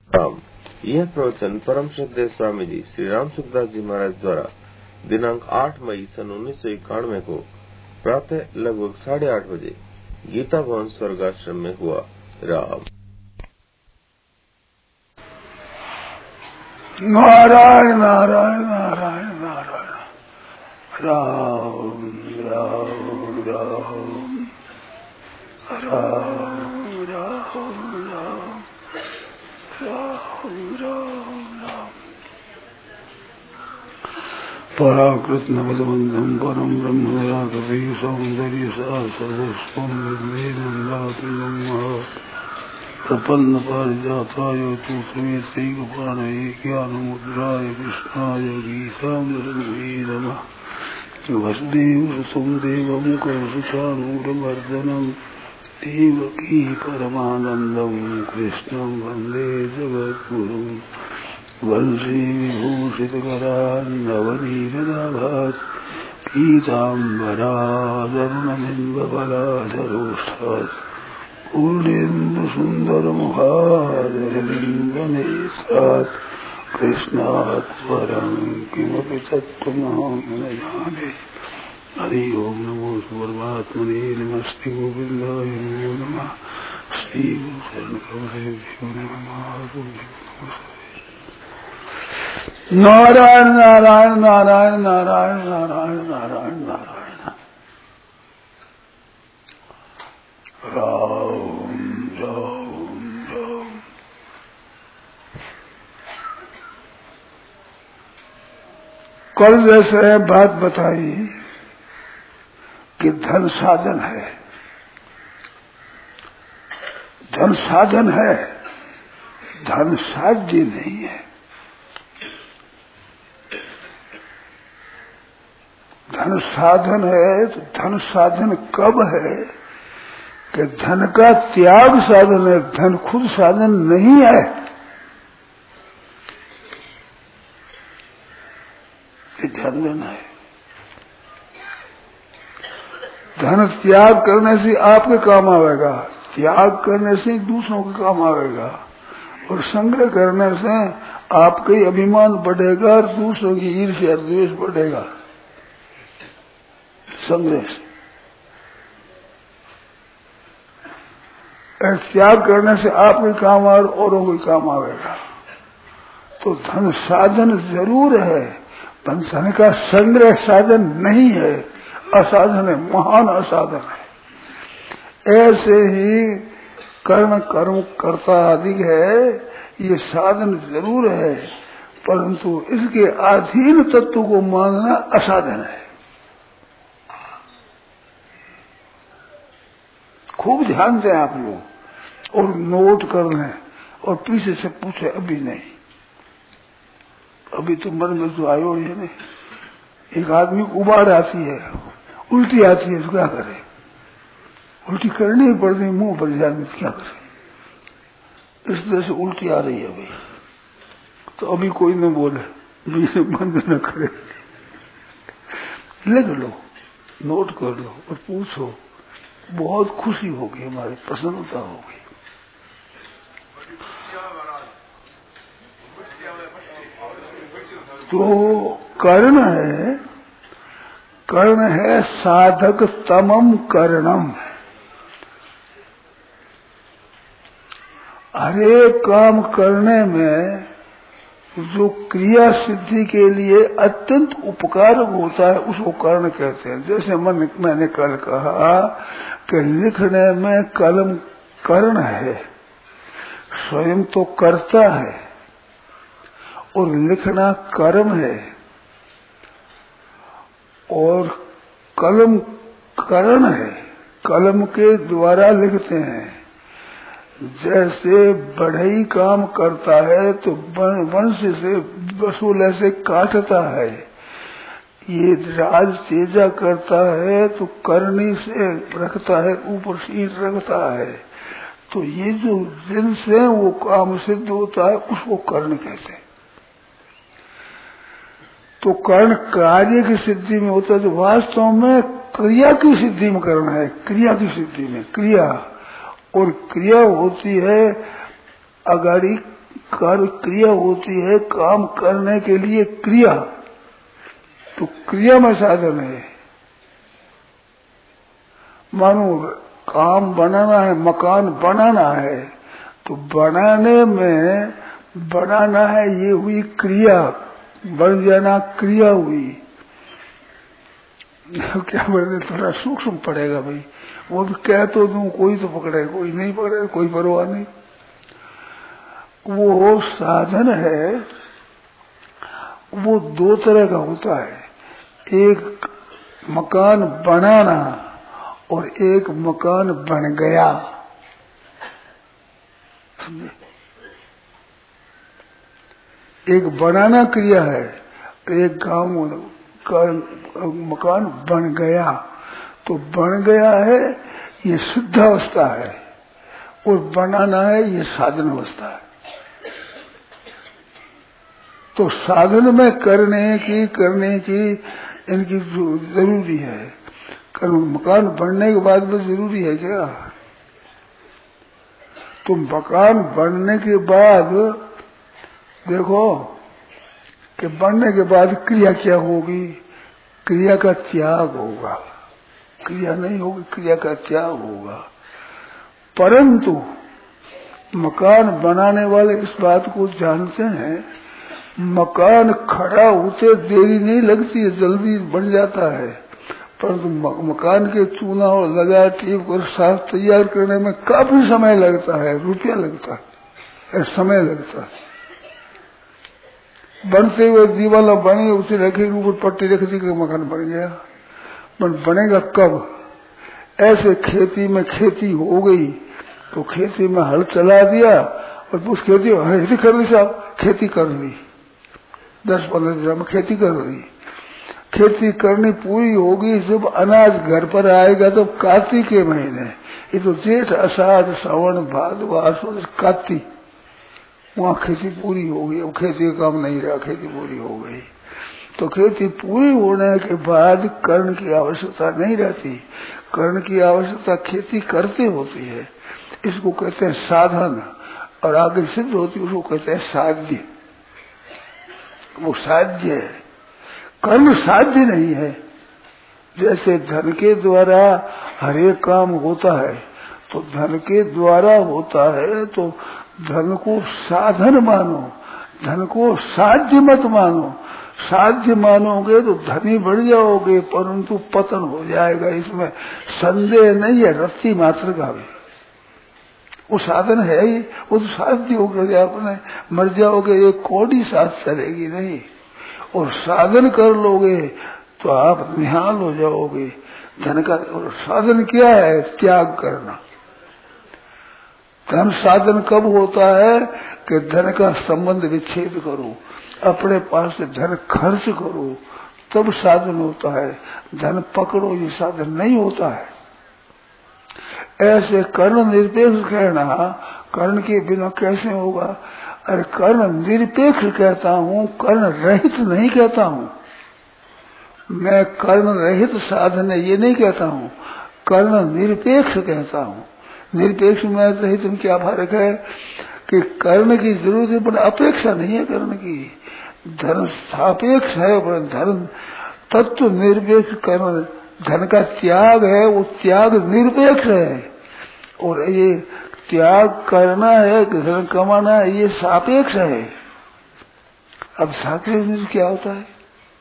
राम। यह प्रवचन परम श्रद्धेय स्वामी जी श्री राम सुखदास जी महाराज द्वारा दिनांक 8 मई सन 1991 को प्रातः लगभग 8:30 बजे गीता भवन स्वर्गाश्रम में हुआ। राम। नारायण नारायण नारायण नारायण। राम राम राम राम राम राम राम राम राम। पराकृष्णपदबन्धं परं ब्रह्म निराकरी सौन्दर्य सर्वस्वं प्रपन्न पारिजाताय तुलसीगोपाणये ज्ञानमुद्राय कृष्णाय गीतामृतये नमः। वसुदेवसुतं देवं कौसुचानूरमर्दनं देवकी परमानन्दं कृष्णं वन्दे जगद्गुरुं। वंशी विभूषितकरान्नवनीरदाभात् पीताम्बरादरुणबिम्बफलाधरोष्ठात् पूर्णेन्दुसुन्दरमुखादरबिम्बनेत्रात् कृष्णात् परं किमपि तत्त्वमहं न जाने। हरि ओं नमो परमात्मने नमस्ते गोविन्दाय नमो नमः। श्रीगुरुशरणकमलेभ्यो नमः। नारायण नारायण नारायण नारायण नारायण नारायण नारायण। राम राम राम। कल जैसे बात बताई कि धन साधन है, धन साधन है, धन साध्य नहीं है। धन साधन है तो धन साधन कब है कि धन का त्याग साधन है, धन खुद साधन नहीं है। ये ध्यान देना है। धन त्याग करने से आपके काम आवेगा, त्याग करने से दूसरों के काम आवेगा, और संग्रह करने से आपका ही अभिमान बढ़ेगा और दूसरों की ईर्ष्या द्वेष बढ़ेगा। संग्रह से त्याग करने से आपके काम और औरों के काम आवेगा। तो धन साधन जरूर है, धन का संग्रह साधन नहीं है, असाधन है, महान असाधन है। ऐसे ही कर्म कर्ता आदि है, ये साधन जरूर है, परंतु इसके अधीन तत्व को मानना असाधन है। खूब ध्यान दें आप लोग और नोट कर लें और पीछे से पूछे, अभी नहीं, अभी तो मन में जो आयो है नहीं। एक आदमी को उबाड़ आती है, उल्टी आती है, तो क्या करे? उल्टी करनी ही पड़ती, मुंह पर जाने तो क्या करे? इस तरह से उल्टी आ रही है अभी, तो अभी कोई न बोले, बीच में बंद न करे, लिख लो, नोट कर लो और पूछो, बहुत खुशी होगी, हमारी प्रसन्नता होगी। तो कर्ण है साधक तमम कर्णम। हरे काम करने में जो क्रिया सिद्धि के लिए अत्यंत उपकारक होता है उसको कर्ण कहते हैं। जैसे मैंने कल कहा कि लिखने में कलम कर्ण है, स्वयं तो करता है, और लिखना कर्म है, और कलम करण है, कलम के द्वारा लिखते हैं। जैसे बढ़ई काम करता है तो वंश से वसूल ऐसे काटता है, ये राज तेजा करता है तो करनी से रखता है, ऊपर शीट रखता है। तो ये जो जिनसे वो काम सिद्ध होता है उसको कर्ण कहते हैं। तो कर्ण कार्य की सिद्धि में होता है, तो वास्तव में क्रिया की सिद्धि में करना है, क्रिया की सिद्धि में क्रिया, और क्रिया होती है अगाड़ी क्रिया होती है काम करने के लिए क्रिया, तो क्रिया में साधन है। मानो काम बनाना है, मकान बनाना है, तो बनाने में बनाना है ये हुई क्रिया, बन जाना क्रिया हुई। क्या बोले थोड़ा सूक्ष्म पड़ेगा भाई, वो भी कह तो दूं, कोई तो पकड़े कोई नहीं पकड़े, कोई परवाह नहीं। वो साधन है, वो दो तरह का होता है, एक मकान बनाना और एक मकान बन गया। एक बनाना क्रिया है, एक गांव का मकान बन गया। तो बन गया है ये शुद्ध अवस्था है, और बनाना है ये साधन अवस्था है। तो साधन में करने की इनकी जरूरी है। मकान बनने के बाद में जरूरी है क्या? तो मकान बनने के बाद देखो कि बनने के बाद क्रिया क्या होगी? क्रिया का त्याग होगा। क्रिया नहीं होगी, क्रिया का त्याग होगा। परंतु मकान बनाने वाले इस बात को जानते हैं, मकान खड़ा होते देरी नहीं लगती है, जल्दी बन जाता है। परंतु मकान के चूना और लगा टीप और साफ तैयार करने में काफी समय लगता है, रुपया लगता है, समय लगता है। बनते हुए दीवाला बनी, उसे रखेगी, ऊपर पट्टी रख दी कि मकान बन गया। पर बनेगा कब? ऐसे खेती में खेती हो गई तो खेती में हल चला दिया और उस खेती कर ली, साहब खेती कर ली, 10-15 दिन में खेती कर ली। खेती करनी पूरी होगी, जब अनाज घर पर आएगा तो कार्तिक के महीने, ये तो जेठ आषाढ़ सावन भादव आश्विन कार्तिक, वहां खेती पूरी होगी। अब खेती का काम नहीं रहा, खेती पूरी हो गई। तो खेती पूरी होने के बाद कर्ण की आवश्यकता नहीं रहती। कर्ण की आवश्यकता खेती करते होती है, इसको कहते हैं साधन। और आगे सिद्ध होती है, उसको कहते हैं साध्य। वो साध्य है, कर्म साध्य नहीं है। जैसे धन के द्वारा हर एक काम होता है, तो धन के द्वारा होता है, तो धन को साधन मानो, धन को साध्य मत मानो। साध्य मानोगे तो धनी बढ़ जाओगे, परंतु पतन हो जाएगा, इसमें संदेह नहीं है, रत्ती मात्र का भी। वो साधन है ही, वो तो साध्य हो गया, अपने मर जाओगे, एक कौड़ी साथ चलेगी नहीं। और साधन कर लोगे तो आप निहाल हो जाओगे। धन का और साधन क्या है? त्याग करना। धन साधन कब होता है कि धन का संबंध विच्छेद करो, अपने पास से धन खर्च करो, तब साधन होता है। धन पकड़ो, ये साधन नहीं होता है। ऐसे कर्ण निरपेक्ष कहना, कर्ण के बिना कैसे होगा? अरे कर्ण निरपेक्ष कहता हूँ, कर्ण रहित नहीं कहता हूँ मैं। कर्ण रहित साधन है ये नहीं कहता हूँ, कर्ण निरपेक्ष कहता हूँ। निरपेक्ष में रहित में क्या फर्क है कि कर्ण की जरूरत है पर अपेक्षा नहीं है कर्ण की। धर्म सापेक्ष है, पर धर्म तत्व निरपेक्ष। कर्ण धन का त्याग है, वो त्याग निरपेक्ष है। और ये त्याग करना है, धन कमाना है, ये सापेक्ष है। अब सापेक्ष क्या होता है?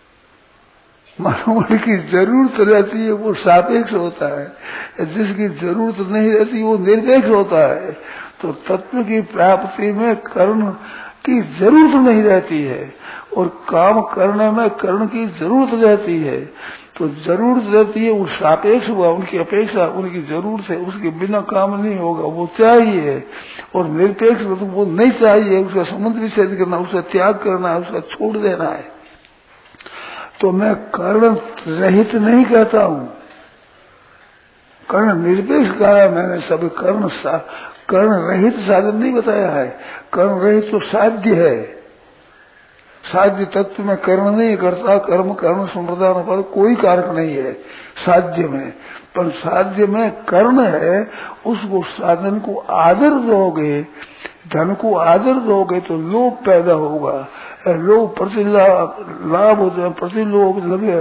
मानव की जरूरत रहती है वो सापेक्ष होता है, जिसकी जरूरत नहीं रहती वो निरपेक्ष होता है। तो तत्व की प्राप्ति में कर्ण की जरूरत नहीं रहती है, और काम करने में कर्ण की जरूरत रहती है। तो जरूरत रहती है, वो सापेक्ष हुआ, उनकी अपेक्षा, उनकी जरूरत है, उसके बिना काम नहीं होगा, वो चाहिए। और निरपेक्ष तो वो नहीं चाहिए, उसका संबंध विच्छेद करना, उसका त्याग करना है, उसका छोड़ देना है। तो मैं कर्ण रहित नहीं कहता हूँ, कर्ण निरपेक्ष कहा है मैंने। सब कर्ण रहित साधन नहीं बताया है। कर्ण रहित तो साध्य है, साध्य तत्व में कर्म नहीं करता, कर्म कर्म संप्रदान पर कोई कारक नहीं है साध्य में, पर साध्य में कर्ण है। उसको साधन को आदर दोगे, धन को आदर दोगे तो लोभ पैदा होगा, लोभ प्रतिलाभ होते हैं, प्रतिलोभ लगे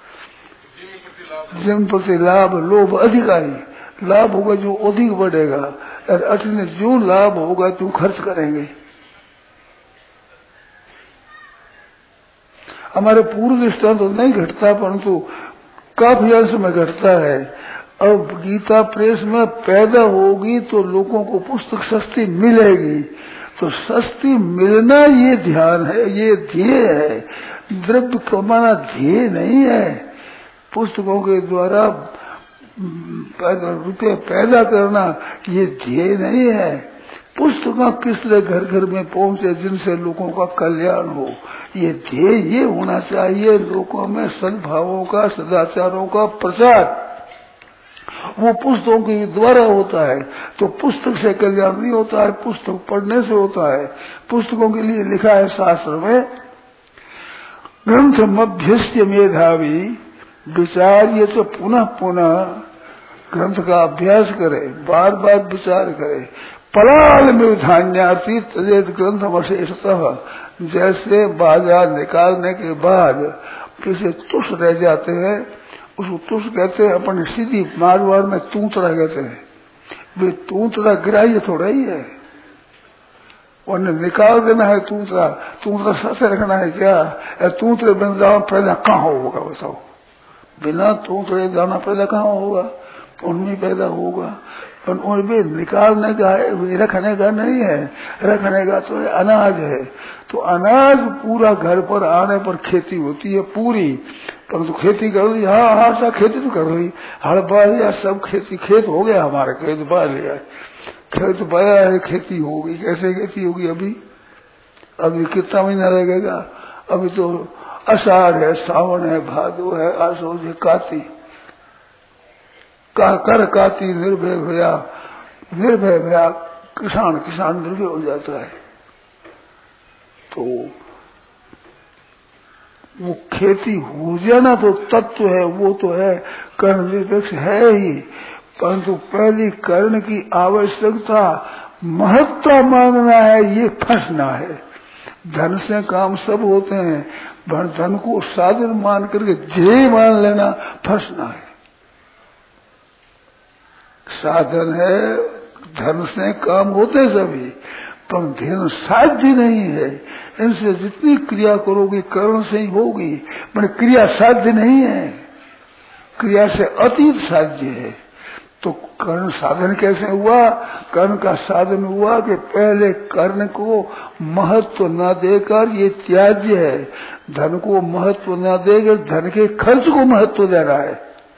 जन प्रति लाभ, लोभ अधिकारी, लाभ होगा जो अधिक बढ़ेगा, और अति जो लाभ होगा तो खर्च करेंगे। हमारे पूर्व दृष्टांत तो नहीं घटता, परंतु काफी अंश में घटता है। अब गीता प्रेस में पैदा होगी तो लोगों को पुस्तक सस्ती मिलेगी, तो सस्ती मिलना ये ध्यान है, ये ध्येय है। द्रव्य कमाना ध्येय नहीं है। पुस्तकों के द्वारा रुपये पैदा करना ये ध्येय नहीं है। पुस्तक किस तरह घर घर में पहुंचे जिनसे लोगों का कल्याण हो, ये ध्येय ये होना चाहिए। लोगों में सद्भावों का, सदाचारों का प्रचार वो पुस्तकों के द्वारा होता है। तो पुस्तक से कल्याण नहीं होता है, पुस्तक पढ़ने से होता है। पुस्तकों के लिए लिखा है शास्त्र में, ग्रंथ मभ्यस्य मेधावी विचार्य तो पुनः पुनः, ग्रंथ का अभ्यास करे, बार बार विचार करे। पलाल में धान्यार्थी तजेत ग्रंथ अवशेषतः, जैसे बाजार निकालने के बाद पीछे तुष रह जाते हैं, उसको तुष कहते हैं। अपने सीधी मारवाड़ में तूतरा कहते हैं। वे तूतरा ग्राह्य थोड़ा ही है, उन्हें निकाल देना है तूतरा। तूतरा सच रखना है क्या? तूतरे बिना दाना पैदा कहाँ होगा बताओ? बिना तूतरे दाना पैदा कहाँ होगा? उनमें पैदा होगा, पर उनमें निकालने का है, वे रखने का नहीं है। रखने का तो अनाज है। तो अनाज पूरा घर पर आने पर खेती होती है पूरी, परंतु खेती कर रही, हाँ हाँ सा खेती तो कर रही, हड़ बा लिया, सब खेती, खेत हो गया हमारा, खेत बा लिया, खेत बाया है, खेती होगी। कैसे खेती होगी? अभी कितना महीना लगेगा? अभी तो आषाढ़ है, सावन है, भादो है, आसो है, काती कर काती निर्भय भया किसान निर्भय हो जाता है। तो वो खेती हो जाना तो तत्व है, वो तो है, कर्ण निरपेक्ष है ही, परंतु पहली कर्ण की आवश्यकता महत्व मानना है, ये फंसना है। धन से काम सब होते हैं, पर धन को साधन मान करके ध्येय मान लेना फंसना है। साधन है, धन से काम होते सभी, पर धन साध्य नहीं है। इनसे जितनी क्रिया करोगे कर्म से ही होगी, पर क्रिया साध्य नहीं है, क्रिया से अतीत साध्य है। तो कर्ण साधन कैसे हुआ? कर्ण का साधन हुआ कि पहले कर्ण को महत्व न देकर, ये त्याज्य है, धन को महत्व न देकर धन के खर्च को महत्व देना है।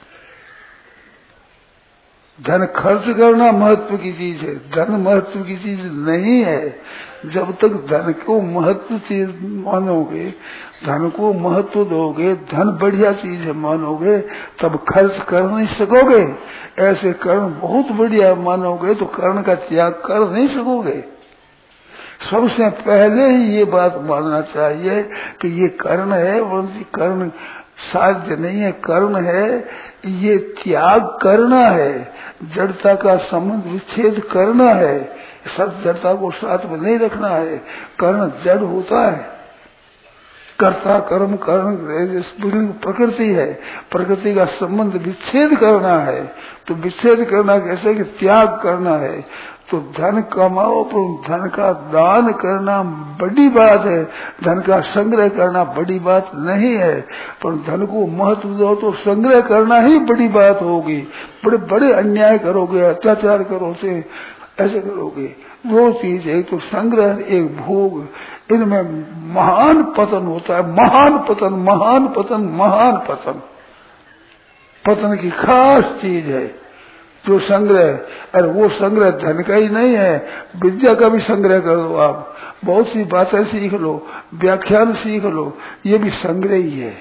धन खर्च करना महत्व की चीज है, धन महत्व की चीज नहीं है। जब तक धन को महत्व चीज मानोगे, धन को महत्व दोगे, धन बढ़िया चीज है मानोगे, तब खर्च कर नहीं सकोगे। ऐसे कर्म बहुत बढ़िया मानोगे तो कर्ण का त्याग कर नहीं सकोगे। सबसे पहले ही ये बात मानना चाहिए कि ये कर्ण है, परंतु कर्ण साध्य नहीं है, कर्ण है, ये त्याग करना है, जड़ता का संबंध विच्छेद करना है, सब जड़ता को साथ में नहीं रखना है। कर्ण जड़ होता है, कर्ता कर्म कर्ण प्रकृति है, प्रकृति का संबंध विच्छेद करना है। तो विच्छेद करना कैसे? कि त्याग करना है। तो धन कमाओ, पर धन का दान करना बड़ी बात है, धन का संग्रह करना बड़ी बात नहीं है। पर धन को महत्व दो तो संग्रह करना ही बड़ी बात होगी। बड़े बड़े अन्याय करोगे, अत्याचार करोगे, ऐसे करोगे। दो चीज, एक तो संग्रह, एक भोग, इनमें महान पतन होता है। महान पतन, महान पतन, महान पतन, पतन की खास चीज है जो संग्रह। और वो संग्रह धन का ही नहीं है, विद्या का भी संग्रह करो। आप बहुत सी बातें सीख लो, व्याख्यान सीख लो, ये भी संग्रह ही है।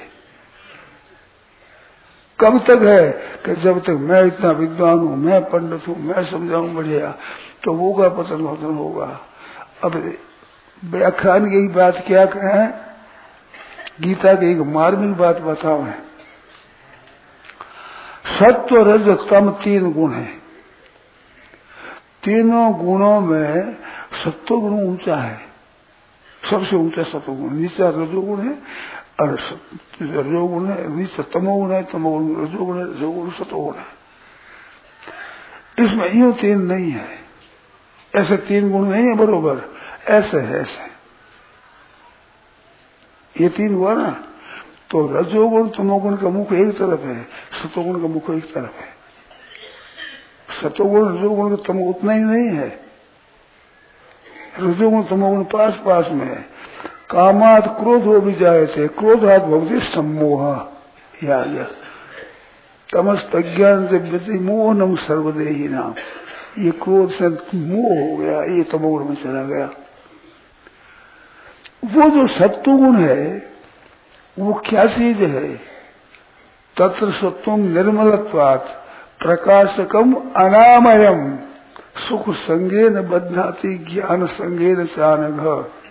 कब तक है? कि जब तक मैं इतना विद्वान हूँ, मैं पंडित हूँ, मैं समझाऊं बढ़िया, तो होगा पतन होगा। अब व्याख्यान की बात क्या कहें? गीता की एक मार्मिक बात बताओ है। सत्व रज तम 3 गुण है। तीनों गुणों में सत्व गुण ऊंचा है, सबसे ऊंचा सत्व गुण। नीचा रजोगुण है और रजोगुण है, नीचा तमोगुण है, तमोगुण रजोगुण है, रजोगुण सत्वगुण है। इसमें यूं 3 नहीं है, ऐसे 3 गुण नहीं है बरोबर, ऐसे है ऐसे ये 3 हुआ ना। तो रजोगुण तमोगुण का मुख एक तरफ है, सत्वगुण का मुख एक तरफ है। सत्वगुण रजोगुण का तमो उतना ही नहीं है, रजोगुण तमोगुण पास पास में है। कामात क्रोध हो भी जाए थे, क्रोधात भवति सम्मोह, या तमस्त अज्ञान से व्यति मोहनम सर्वदेही नाम। ये क्रोध से मोह हो गया, ये तमोगुण में चला गया। वो जो सत्वगुण है वो क्या चीज है? तत्र सत्वम निर्मलत्वात् प्रकाशकम अनामयम सुख संगेन बध्नाति ज्ञान संगेन चानघ।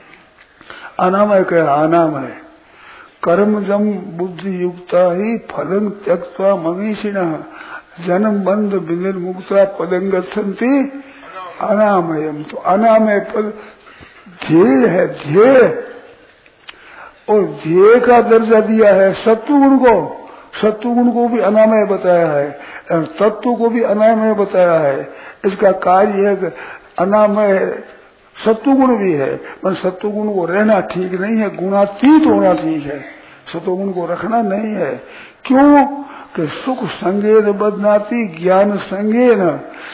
अनामय क्या? अनामय कर्मजम बुद्धि युक्ता ही फलं त्यक्त्वा मनीषिणः जन्म बंध विनिर्मुक्ता पदं गच्छन्ति अनामयम। तो अनामय पद ध्येय है, ध्येय, और ध्येय का दर्जा दिया है सत्वगुण को। सत्वगुण को भी अनामय बताया है और तत्व को भी अनामय बताया है। इसका कार्य है कि अनामय सत्वगुण भी है, पर सत्वगुण को रहना ठीक नहीं है, गुणातीत होना ठीक है, सत्वगुण को रखना नहीं है। क्यों? कि सुख संगेन बदनाती ज्ञान संगेन।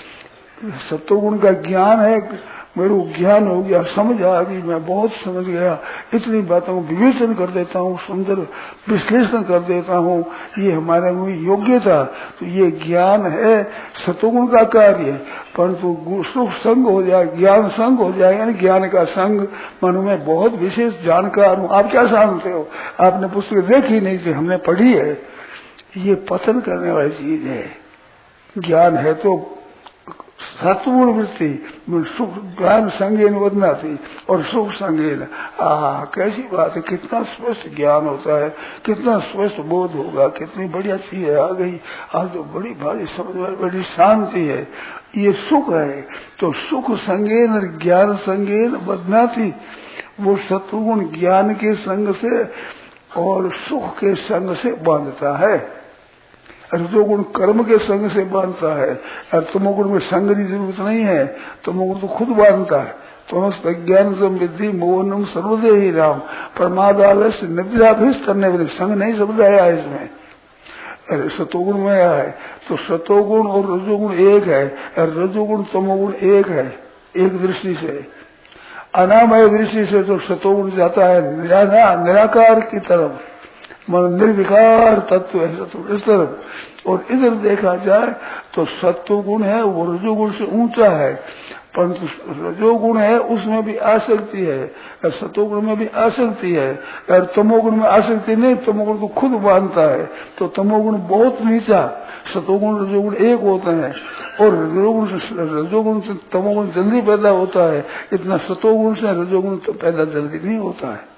सत्वगुण का ज्ञान है, मेरे को ज्ञान हो गया, समझ आ गई, मैं बहुत समझ गया, इतनी बातों को विवेचन कर देता हूँ, सुंदर विश्लेषण कर देता हूँ, ये हमारे में योग्यता। तो ये ज्ञान है, सत्वगुण का कार्य। परंतु सुख संग हो जाए, ज्ञान संग हो जाए, यानी ज्ञान का संग, मन में बहुत विशेष जानकार हूँ। आप क्या जानते हो? आपने पुस्तक देखी नहीं थी, हमने पढ़ी है। ये पतन करने वाली चीज है। ज्ञान है तो सत्वगुण वृत्ति, सुख ज्ञान संगेन बदना थी और सुख संगेन। कैसी बात है, कितना स्पष्ट ज्ञान होता है, कितना स्पष्ट बोध होगा, कितनी बढ़िया चीज आ गई। आज तो बड़ी भारी समझ में, बड़ी शांति है, ये सुख है। तो सुख संगेन और ज्ञान संगेन बदना थी। वो सत्वगुण ज्ञान के संग से और सुख के संग से बांधता है, रजोगुण कर्म के संग से बांधता है, और तमोगुण में संग की जरूरत नहीं है, तमोगुण तो खुद बांधता है। तो ज्ञान समृद्धि मोहनम सर्वदेही राम। प्रमादालय से निद्राभीष्ट करने वाले संग नहीं शब्द आया इसमें, अरे सतोगुण में आया है। तो सतोगुण और रजोगुण एक है, और रजोगुण तमोगुण एक है, एक दृष्टि से। अनामय दृष्टि से तो सतोगुण जाता है निराकार की तरफ, निर्विकार तत्व है सत्व इस तरफ। और इधर देखा जाए तो सत्वगुण है वो रजोगुण से ऊंचा है, परंतु रजोगुण है उसमें भी आसक्ति है, और सत्वगुण में भी आसक्ति है, और तमोगुण में आसक्ति नहीं, तमोगुण को खुद बांधता है। तो तमोगुण बहुत नीचा, सतोगुण रजोगुण एक होते हैं, और रजोगुण से तमोगुण जल्दी पैदा होता है, इतना सतोगुण से रजोगुण तो पैदा जल्दी नहीं होता है।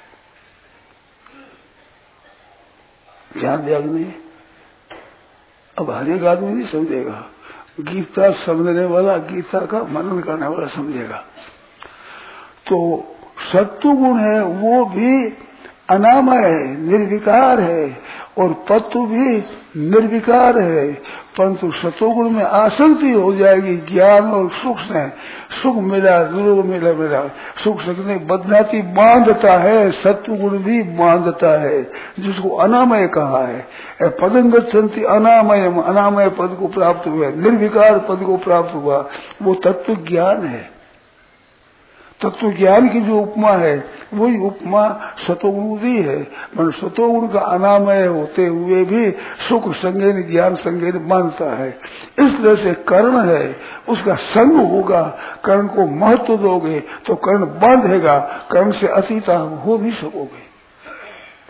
ध्यान दिया नहीं? अब हर एक आदमी नहीं समझेगा, गीता समझने वाला, गीता का मनन करने वाला समझेगा। तो सत्वगुण है वो भी अनामय है, निर्विकार है, और तत्व भी निर्विकार है, परंतु सतोगुण में आसक्ति हो जाएगी ज्ञान और सुख से। सुख मिला, गुरु मिला, मिला सुख सकने बदनाती बांधता है, सत्वगुण भी बांधता है, जिसको अनामय कहा है। पदं गच्छन्ति अनामयम, अनामय पद को प्राप्त हुआ, निर्विकार पद को प्राप्त हुआ, वो तत्व ज्ञान है। तत्व ज्ञान की जो उपमा है वही उपमा सतोगुण भी है, पर सतोगुण का अनामय होते हुए भी सुख संगेन ज्ञान संगेन मानता है। इस तरह से कर्ण है, उसका संग होगा, कर्ण को महत्व दोगे तो कर्ण बांधेगा, कर्ण से अतीत हो भी सकोगे।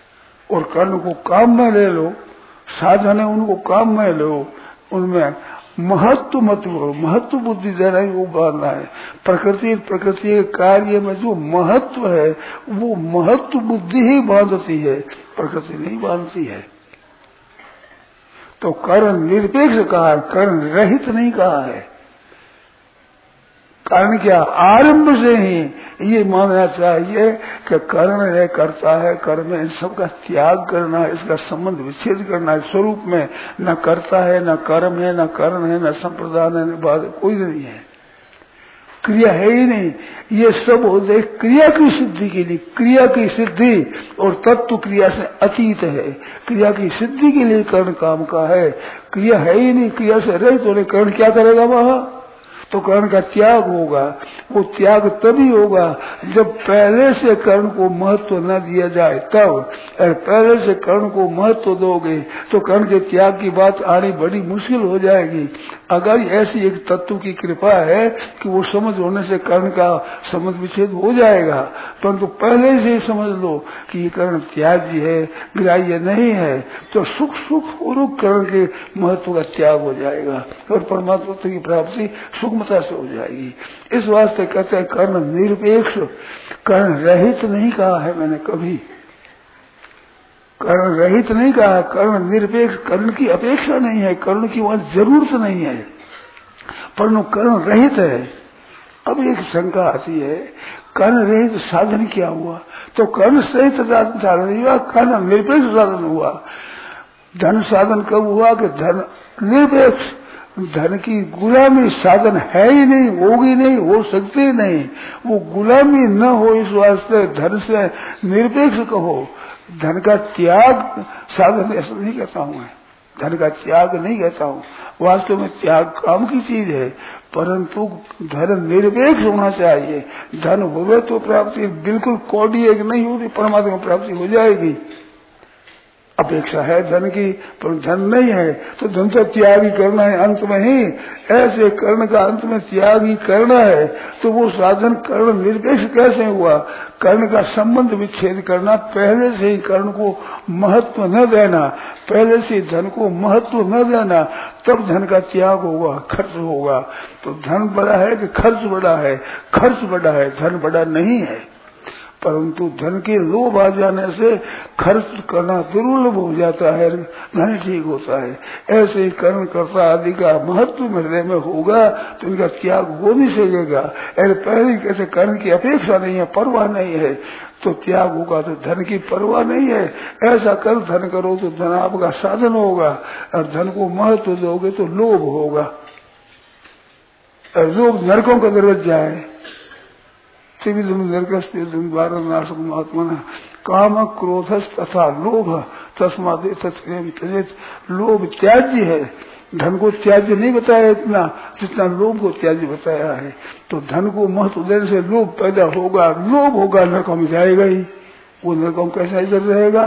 और कर्ण को काम में ले लो, साधन है उनको काम में लो, उनमें महत्व मत हो, महत्व बुद्धि देना ही वो मानना है। प्रकृति के कार्य में जो महत्व है वो महत्व बुद्धि ही बांधती है, प्रकृति नहीं बांधती है। तो कर्ण निरपेक्ष कहा है, कर्ण रहित नहीं कहा है। कारण क्या, आरंभ से ही ये मानना चाहिए कि कर्ण है, करता है, कर्म इन सबका त्याग करना है, इसका संबंध विच्छेद करना है। स्वरूप में न करता है, न कर्म है, न कर्ण है, न संप्रदान है, न बात कोई नहीं है, क्रिया है ही नहीं। ये सब होते क्रिया की सिद्धि के लिए, क्रिया की सिद्धि और तत्व क्रिया से अतीत है। क्रिया की सिद्धि के लिए कर्ण काम का है, क्रिया है ही नहीं, क्रिया से रहित होने कर्ण क्या करेगा वहां, तो कर्ण का त्याग होगा। वो त्याग तभी होगा जब पहले से कर्ण को महत्व न दिया जाए तब। और पहले से कर्ण को महत्व दोगे तो कर्ण के त्याग की बात आनी बड़ी मुश्किल हो जाएगी। अगर ऐसी एक तत्व की कृपा है कि वो समझ होने से कर्ण का समझ विच्छेद हो जाएगा, परंतु पहले से ही समझ लो कि ये कर्ण त्याज्य है, ग्राह्य नहीं है, तो सुख पूर्वक कर्ण के महत्व का त्याग हो जाएगा और परमात्मा की प्राप्ति सुगमता से हो जाएगी। इस वास्ते कहते हैं कर्ण निरपेक्ष, कर्ण रहित नहीं कहा है मैंने कभी, कर्ण रहित नहीं कहा, कर्ण निरपेक्ष। कर्ण की अपेक्षा नहीं है, कर्ण की वहां जरूरत नहीं है, परंतु कर्ण रहित है। अब एक शंका आती है, कर्ण रहित साधन क्या हुआ, तो कर्ण सहित साधन नहीं हुआ, कर्ण निरपेक्ष साधन हुआ। धन साधन कब हुआ कि धन निरपेक्ष, धन की गुलामी साधन है ही नहीं, होगी नहीं, हो सकती ही नहीं, वो गुलामी न हो इस वास्ते धन से निरपेक्ष कहो। धन का त्याग साधन ऐसा नहीं कहता हूं मैं, धन का त्याग नहीं कहता हूं, वास्तव में त्याग काम की चीज है, परंतु धन निरपेक्ष होना चाहिए। धन होवे तो प्राप्ति बिल्कुल कौड़ी एक नहीं होती, परमात्मा प्राप्ति हो जाएगी। अपेक्षा है धन की, पर धन नहीं है तो धन से त्याग ही करना है अंत में ही। ऐसे कर्ण का अंत में त्याग ही करना है, तो वो साधन कर्ण निरपेक्ष कैसे हुआ। कर्ण का संबंध विच्छेद करना, पहले से ही कर्ण को महत्व न देना, पहले से धन को महत्व न देना, तब धन का त्याग होगा, खर्च होगा। तो धन बड़ा है कि खर्च बड़ा है, खर्च बड़ा है, धन बड़ा नहीं है। परंतु धन के लोभ आ जाने से खर्च करना दुर्लभ हो जाता है, धन ठीक होता है। ऐसे ही कर्म कर्ता आदि का महत्व हृदय में होगा तो इनका त्याग हो नहीं सकेगा। ऐसे पहले कैसे कर्म की अपेक्षा नहीं है, परवाह नहीं है, तो त्याग होगा तो धन की परवाह नहीं है। ऐसा कर धन करो तो धन आपका साधन होगा, और धन को महत्व दोगे तो लोभ होगा। लोभ नरकों का दरवाजा है। महात्मा काम क्रोध तथा लोभ तस्माद त्यजेत। लोभ त्याज्य है, धन को त्याज्य नहीं बताया इतना जितना लोभ को त्याज्य बताया है। तो धन को महत्व देने से लोभ पैदा होगा, लोभ होगा, नरकों में जाएगा ही। वो नरकों में कैसा इधर रहेगा।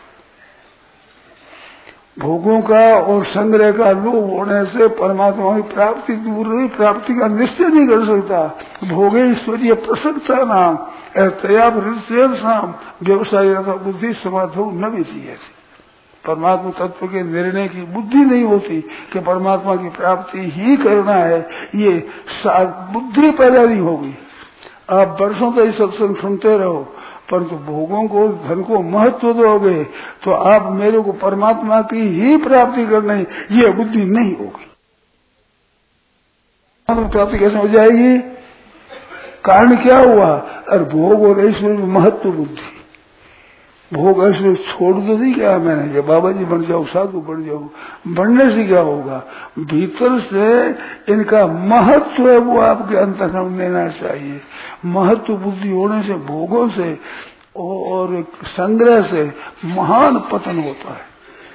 भोगों का और संग्रह का लोभ होने से परमात्मा की प्राप्ति दूर रही, प्राप्ति का निश्चय नहीं कर सकता। भोगे ईश्वरीय प्रसन्नता नाम तया शाम व्यवसाय बुद्धि समर्थ हो न भी थी। ऐसी परमात्मा तत्व के निर्णय की बुद्धि नहीं होती कि परमात्मा की प्राप्ति ही करना है, ये बुद्धि पैदा नहीं होगी। आप वर्षों तक सत्संग सुनते रहो, परंतु भोगों को धन को महत्व दोगे तो आप मेरे को परमात्मा की ही प्राप्ति करना है, ये बुद्धि नहीं होगी। प्राप्ति कैसे हो जाएगी, कारण क्या हुआ। और भोग और ऐश्वर्य में महत्व बुद्धि, भोग ऐश्वर्य छोड़ दो नहीं क्या मैंने, जब बाबा जी बन जाओ, साधु बन जाओ, बनने से क्या होगा। भीतर से इनका महत्व है वो आपके अंतर्गत में लेना चाहिए। महत्व बुद्धि होने से भोगों से और संग्रह से महान पतन होता है।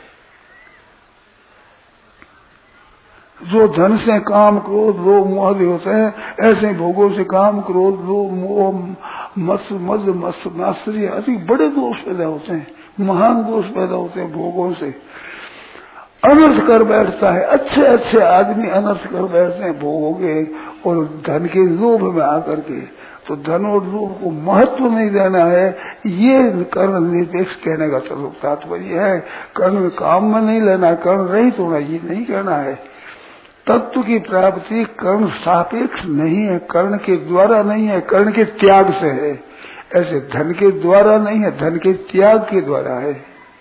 जो धन से काम क्रोध लोभ मोह होते हैं, ऐसे भोगों से काम क्रोध लोभ मोह मद मात्सर्य आदि बड़े दोष पैदा होते हैं, महान दोष पैदा होते हैं भोगों से। अनर्थ कर बैठता है, अच्छे अच्छे आदमी अनर्थ कर बैठते हैं भोगों के और धन के लोभ में आकर के। तो धन और लोभ को महत्व नहीं देना है, ये कर्ण निरपेक्ष कहने का तात्पर्य है। कर्ण काम में नहीं लेना, कर्ण रहित होना, ये नहीं कहना है। तत्व की प्राप्ति कर्ण सापेक्ष नहीं है, कर्ण के द्वारा नहीं है, कर्ण के त्याग से है। ऐसे धन के द्वारा नहीं है, धन के त्याग के द्वारा है।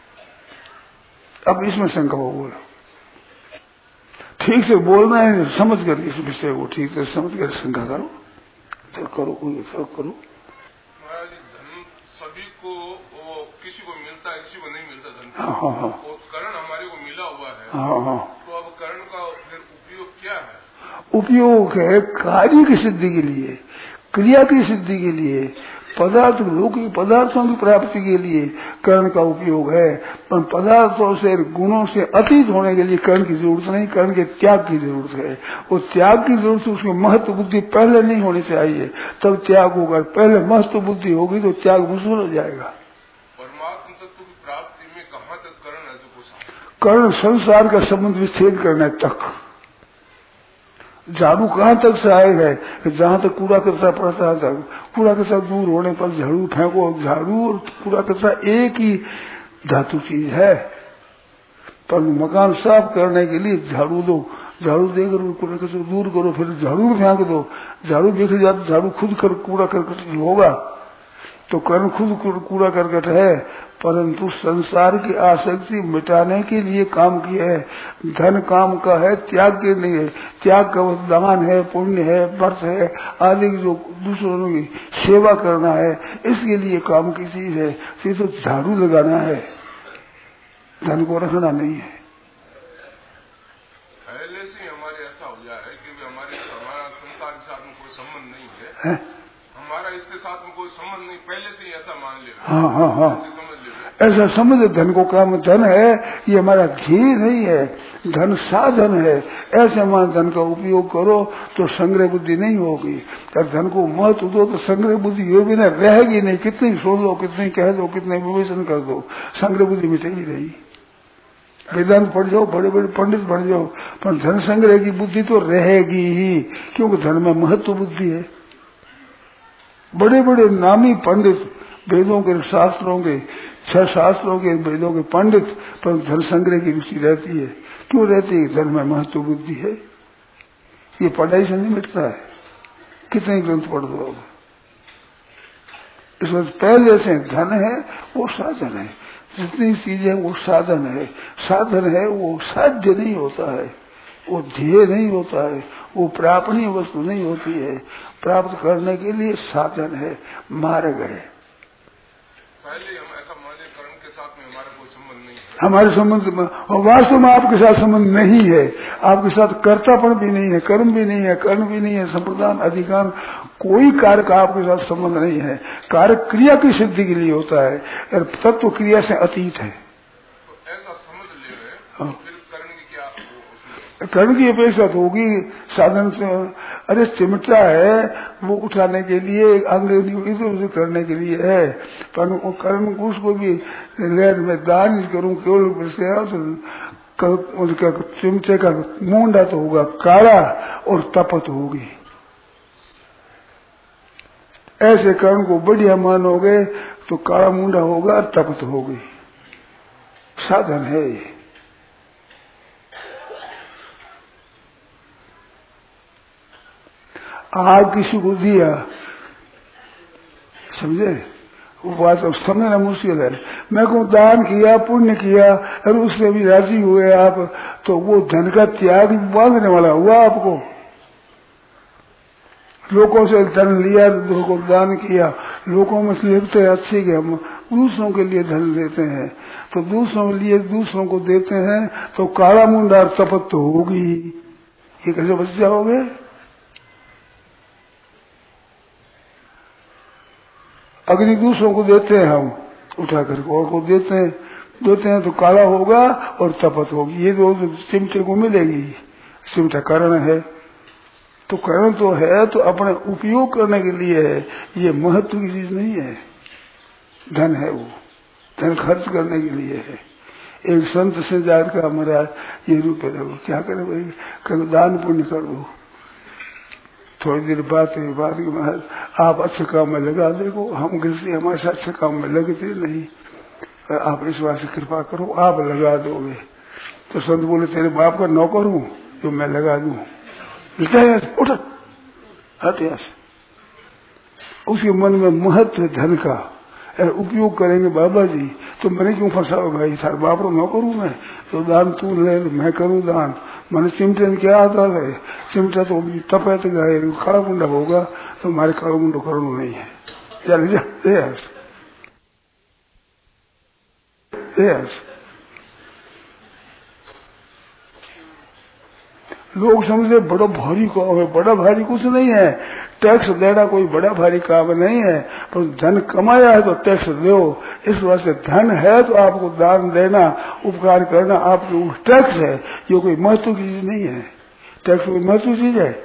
अब इसमें शंका हो, बोलो ठीक से बोलना है, समझ कर इस विषय को ठीक से समझ कर शंका करो, तो करो, करो। धन सभी को, वो किसी को मिलता है, किसी को नहीं मिलता धन। हाँ। वो कर्ण हमारे को मिला हुआ है। हाँ। तो अब कर्ण का फिर उपयोग क्या है? उपयोग है कार्य की सिद्धि के लिए, क्रिया की सिद्धि के लिए, पदार्थ लौकिक पदार्थों की प्राप्ति के लिए कर्ण का उपयोग है। पर पदार्थों से, गुणों से अतीत होने के लिए कर्ण की जरूरत नहीं, कर्ण के त्याग की जरूरत है। वो त्याग की जरूरत है, उसकी महत्व बुद्धि पहले नहीं होनी चाहिए, तब त्याग होगा। पहले महत्व बुद्धि होगी तो त्याग मुश्किल हो जाएगा। परमात्मा तत्व की प्राप्ति में कहाँ तक कर्ण है? जो कर्ण संसार का संबंध विच्छेद करने तक। झाड़ू कहाँ तक सहायक है कि जहां तक कूड़ा कचरा पड़ता है, कूड़ा कचरा दूर होने पर झाड़ू फेंको। झाड़ू और कूड़ा कचरा एक ही धातु चीज है, पर मकान साफ करने के लिए झाड़ू दो, झाड़ू देकर कूड़ा कचरा दूर करो, फिर झाड़ू फेंक दो। झाड़ू बिखर जाए, झाड़ू खुद कर कूड़ा करकट होगा। तो कर्ण खुद कूड़ा करकट है, परंतु संसार की आसक्ति मिटाने के लिए काम किया है। धन काम का है, त्याग के नहीं है। त्याग का दान है, पुण्य है, व्रत है आदि, जो दूसरों की सेवा करना है, इसके लिए काम की चीज है। फिर तो झाड़ू लगाना है, धन को रखना नहीं है। पहले से हमारे ऐसा हो गया है कि हमारा संसार के साथ में कोई संबंध नहीं है, हमारा इसके साथ में कोई संबंध नहीं, पहले से ही ऐसा मान ले। हाँ। ऐसा समझ, धन को काम, धन है ये हमारा ध्येय नहीं है, धन साधन है। ऐसे मान धन का उपयोग करो तो संग्रह बुद्धि नहीं होगी। अगर धन को महत्व दो तो संग्रह बुद्धि ये भी नहीं रहेगी नहीं। कितनी सुन लो, कितनी कह दो, कितने विवेचन कर दो, संग्रह बुद्धि में चली रही। वेदांत पढ़ जाओ, बड़े बड़े पंडित बन जाओ, पर धन संग्रह की बुद्धि तो रहेगी ही, क्योंकि धन में महत्व बुद्धि है। बड़े बड़े नामी पंडित, वेदों के शास्त्रों के, 6 शास्त्रों के, वेदों के पंडित, पर धन संग्रह की रुचि रहती है। क्यों रहती है? धन में महत्व बुद्धि है। ये पढ़ाई से नहीं मिटता है, कितने ग्रंथ पढ़ दो। अब इसमें पहले से धन है वो साधन है, जितनी चीजें वो साधन है। साधन है वो साध्य नहीं होता है, वो ध्येय नहीं होता है, वो प्रापणीय वस्तु नहीं होती है। प्राप्त करने के लिए साधन है, मार्ग है। पहले हम ऐसा माने कर्ण के साथ में हमारा कोई संबंध नहीं है। हमारे संबंध में, और वास्तव में आपके साथ संबंध नहीं है। आपके साथ कर्तापन भी नहीं है, कर्म भी नहीं है, कर्ण भी नहीं है, संप्रदान अधिकार, कोई कार्य का आपके साथ संबंध नहीं है। कार्य क्रिया की सिद्धि के लिए होता है, तत्व क्रिया से अतीत है। तो ऐसा समझ ले रहे, फिर कर्ण की क्या, कर्ण की अपेक्षा तो होगी साधन से। अरे चिमटा है वो उठाने के लिए, अंग्रेजी करने के लिए है, पर कर्ण उसको भी लहर में दान करूं केवल तो उनका चिमटे का मुंडा तो होगा काला और तपत होगी। ऐसे कर्ण को बढ़िया मानोगे तो काला मुंडा होगा और तपत होगी। साधन है ये। आग किसी को दिया, समझे, वो बात अब समझना मुश्किल है। मैं कहूँ दान किया, पुण्य किया, और उससे भी राजी हुए आप, तो वो धन का त्याग बांधने वाला हुआ आपको। लोगों से धन लिया, लोगों को दान किया, लोगों में लिखते हैं अच्छे कि हम दूसरों के लिए धन देते हैं, तो दूसरों के लिए दूसरों को देते हैं, तो काला मुंडा तपत तो होगी। ये कैसे बच जाओगे? अग्नि दूसरों को देते हैं, हम उठा कर और को देते हैं तो काला होगा और तपत होगी। ये दो चिमटे को मिलेगी। चिमटा कर्ण है, तो कर्ण तो है तो अपने उपयोग करने के लिए है, ये महत्व की चीज नहीं है। धन है वो, धन खर्च करने के लिए है। एक संत से जाकर हमारा ये रुपये दो, क्या करे भाई, कभी दान पुण्य कर दो। थोड़ी देर बात के आप अच्छे काम में लगा देखो, हम किसी हमारे साथ अच्छे काम में लगते नहीं, आप इस बात से कृपा करो, आप लगा दोगे। तो संत बोले तेरे बाप का नौकर हूँ, जो मैं लगा दूं, उठ हत्या से। उसके मन में महत्व धन का उपयोग करेंगे। बाबा जी तो मैंने क्यों फंसाओ भाई, सारे बाप रो न करूं मैं तो दान तू ले, मैं करूं दान। मैंने चिमटे में क्या आता है, चिमटा तो तपे तो गए, काला मुंडा होगा तो हमारे काला मुंडो करना नहीं है। चल जा लोग समझे बड़ा भारी काम है। बड़ा भारी कुछ नहीं है, टैक्स देना कोई बड़ा भारी काम नहीं है। पर धन कमाया है तो टैक्स दो। इस वास्ते धन है तो आपको दान देना, उपकार करना आपके टैक्स है। ये कोई महत्व की चीज नहीं है। टैक्स कोई महत्व चीज है?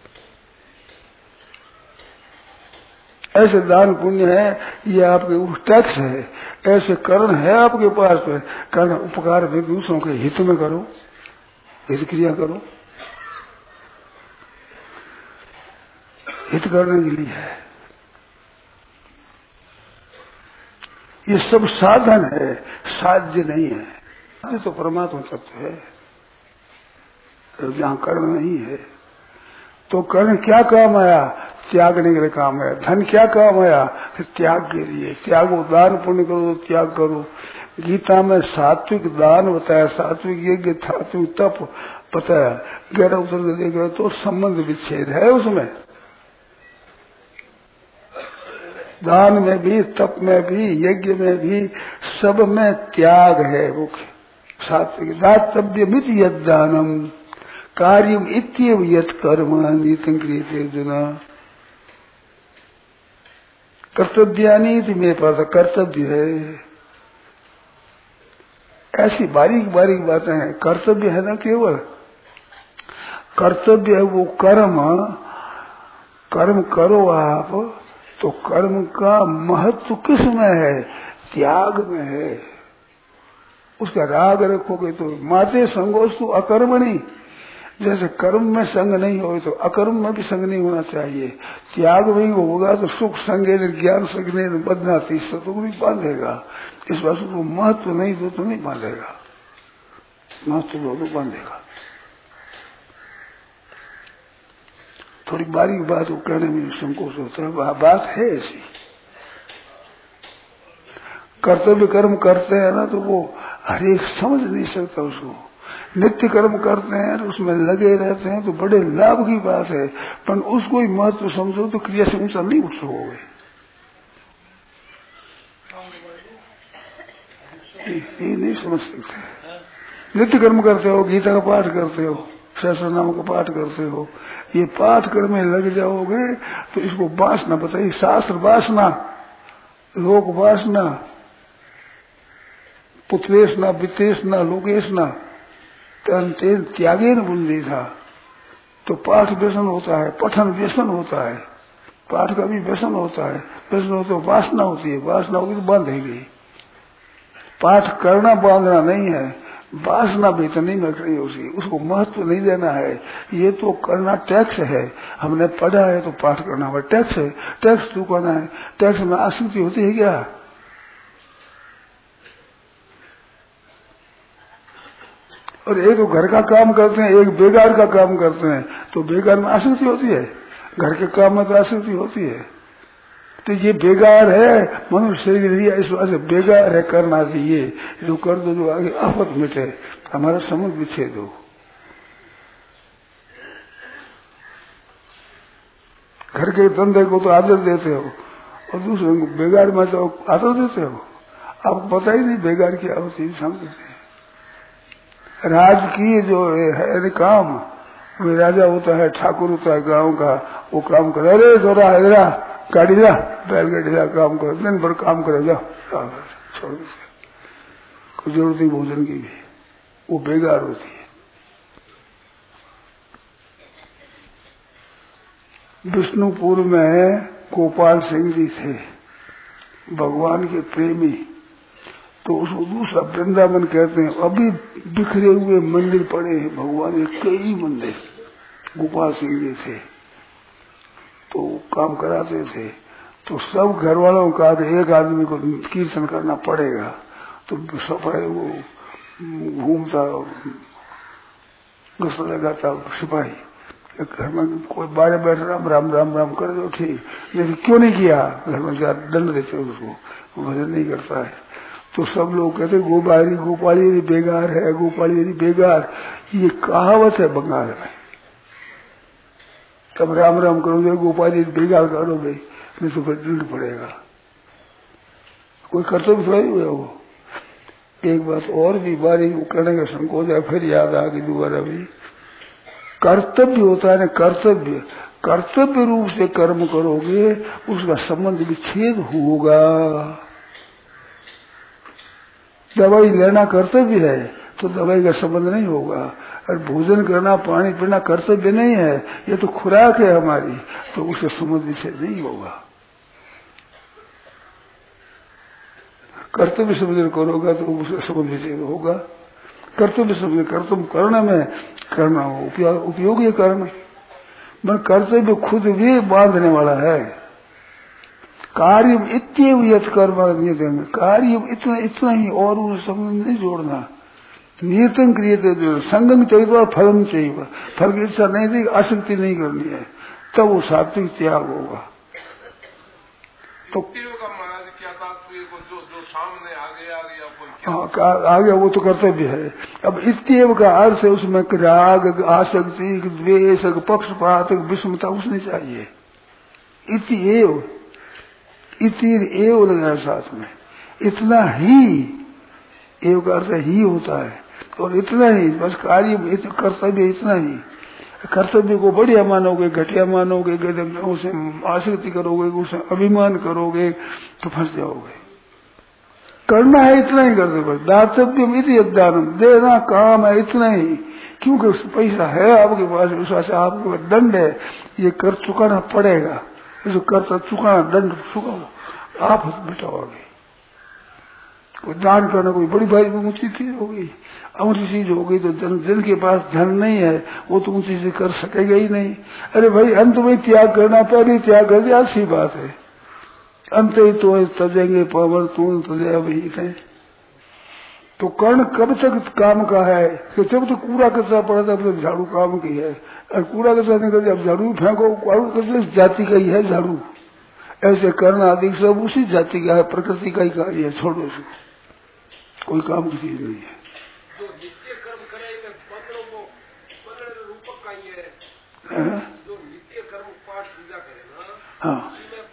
ऐसे दान पुण्य है, ये आपके टैक्स है। ऐसे कर्ण है आपके पास, कर्ण उपकार भी दूसरों के हित में करो, हित क्रिया करो, हित करने के लिए है। ये सब साधन है, साध्य नहीं है। ये तो परमात्मा तत्व है, जहाँ कर्ण नहीं है। तो कर्ण क्या काम आया? त्यागने के लिए काम आया। धन क्या काम आया? त्याग के लिए। त्यागो, दान पुण्य करो तो त्याग करो। गीता में सात्विक दान बताया, सात्विक यज्ञ, सात्विक तप बताया। 11 उत्तर देखें तो संबंध विच्छेद है उसमें। दान में भी, तप में भी, यज्ञ में भी, सब में त्याग है। मुख्य सात्विक दातव्य मित यद दानम कार्यम इत्येव यत् कर्म नीतं क्रियते अर्जुन। कर्तव्यानीति में पास कर्तव्य है। ऐसी बारीक बारीक बातें हैं। कर्तव्य है ना, केवल कर्तव्य है वो कर्म। कर्म करो आप तो कर्म का महत्व किस में है? त्याग में है। उसका राग रखोगे तो माते संगोस्तु अकर्मणि। जैसे कर्म में संग नहीं हो तो अकर्म में भी संग नहीं होना चाहिए। त्याग में होगा तो सुख संगे ज्ञान संगे बदना तीसरा तो नहीं बांधेगा। इस बात को महत्व नहीं दो तो नहीं बांधेगा, महत्व दो तो बांधेगा। थोड़ी बारीक बात को कहने में संकोच होता है, बात है ऐसी। कर्तव्य कर्म करते हैं ना तो वो हर एक समझ नहीं सकता उसको। नित्य कर्म करते हैं उसमें लगे रहते हैं तो बड़े लाभ की बात है, पर उसको ही महत्व समझो तो क्रिया से ऊंचा नहीं उठ सकोगे। ये नहीं समझ सकते। नित्य कर्म करते हो, गीता का पाठ करते हो, सहस्त्र नाम का पाठ करते हो, ये पाठ कर्म में लग जाओगे तो इसको वासना बताइए। शास्त्र वासना, लोक वासना, पुत्रेशना, वित्तेशना, लोकेशना, त्यागे न बुंदी था। तो पाठ व्यसन होता है, पठन व्यसन होता है, पाठ का भी व्यसन होता है। व्यसन होता है, वासना होती है, वासना होगी तो बांधेगी। पाठ करना बांधना नहीं है, वासना बेहतर नहीं मिल रही उसी, उसको महत्व नहीं देना है। ये तो करना टैक्स है, हमने पढ़ा है तो पाठ करना है, टैक्स है, टैक्स तो करना है। टैक्स में आसक्ति होती है क्या? और एक तो घर का काम करते हैं, एक बेकार का काम करते हैं, तो बेकार में आसक्ति होती है, घर के काम में तो आसक्ति होती है। तो ये बेकार है, मनुष्य शरीर दिया इस वजह से बेकार है, करना चाहिए। जो कर दो जो आगे आफत मिटे, हमारा समझ विच्छेद हो। घर के धंधे को तो आदर देते हो और दूसरे को बेकार में तो आदर देते हो। आपको पता ही नहीं बेकार क्या होती है, समझते हैं। राज की जो है काम, राजा होता है, ठाकुर होता है गांव का, वो काम करे, अरे थोड़ा हैदरा गाड़ी जा, बैलगाड़ी जा, काम कर, दिन भर काम करे, जा छोड़ दे, कोई जरूरत नहीं भोजन की भी, वो बेकार होती है। विष्णुपुर में गोपाल सिंह जी थे, भगवान के प्रेमी। तो उसको दूसरा वृंदावन कहते हैं। अभी बिखरे हुए मंदिर पड़े हैं भगवान के, कई मंदिर। गोपाल सिंह जी थे तो काम कराते थे, तो सब घर वालों का एक आदमी को कीर्तन करना पड़ेगा। तो सब वो घूमता गुस्सा लगाता सिपाही, घर में कोई बारे बैठ राम राम राम राम कर दो ठीक, जैसे क्यों नहीं किया, घर में क्या दंड देते उसको, भजन नहीं करता है। तो सब लोग कहते गोपाली गोपाली यदि बेगार है, गोपाली यदि बेगार, ये कहावत है बंगाल में। तब राम राम करोगे, गोपाली बेगार करोगे, नहीं तो फिर दंड पड़ेगा। कोई कर्तव्य थोड़ा ही हुआ वो। एक बात और भी बारी करने का संकोच है, फिर याद आ गई दोबारा भी, कर्तव्य होता है ना, कर्तव्य, कर्तव्य रूप से कर्म करोगे उसका संबंध विच्छेद होगा। दवाई लेना कर्तव्य है तो दवाई का संबंध नहीं होगा, और भोजन करना पानी पीना कर्तव्य नहीं है, ये तो खुराक है हमारी, तो उसका संबंध विच्छेद नहीं होगा। कर्तव्य समझ करोगा तो उसका संबंध विच्छेद होगा। कर्तव्य समझ कर्तव्य करने में करना उपयोगी कर्म, मन कर्तव्य खुद भी बांधने वाला है। कार्य इत्येव यत् कर्म नियतं, कार्य इतना इतना ही, और उस संबंध नहीं जोड़ना। नियतं क्रियते जो संगम चाहिए, फलम चाहिए, फल की इच्छा नहीं थी, आसक्ति नहीं करनी है, तब वो सात्विक त्याग होगा। तो आ गया वो तो कर्तव्य है। अब इत्येव का अर्थ है उसमें राग आसक्ति द्वेष पक्षपात विषमता उसने चाहिए। इत्येव एव लगाया साथ में, इतना ही, एव का अर्थ ही होता है, और इतना ही बस कार्य कर्तव्य इतना ही। कर्तव्य को बढ़िया मानोगे, घटिया मानोगे, उसे आसक्ति करोगे, उसे अभिमान करोगे तो फंस जाओगे। करना है इतना ही करते, बस दातव्यम इति दानम, देना काम है इतना ही, क्योंकि पैसा है आपके पास, विश्वास आपके पास, दंड है, ये कर चुकाना पड़ेगा, इसको कर चुकाना, दंड चुकाओ, आप बिठाओगे। कोई दान करना कोई बड़ी भारी ऊंची चीज होगी, ऊंची चीज होगी तो जिनके पास धन नहीं है वो तो ऊंची चीज कर सकेगा ही नहीं। अरे भाई अंत में त्याग करना, पहले त्याग कर दिया, अच्छी बात है, अंत ही तो तजेंगे पवन तू तजे अभी थे। तो कर्ण कब तक काम का है कि जब तक कूड़ा कचरा पड़ा था, तब तक झाड़ू काम की है, और कूड़ा कचरा निकल जाए अब झाड़ू फेंको, कूड़ा कचरा जाति का ही है झाड़ू। ऐसे करना आदि सब उसी जाति का है, प्रकृति का ही कार्य है, छोड़ो उसको, कोई काम की चीज नहीं है। जो नित्य कर्म करेंगे रूपक का ही है, जो नित्य कर्म पाठ पूजा करे ना,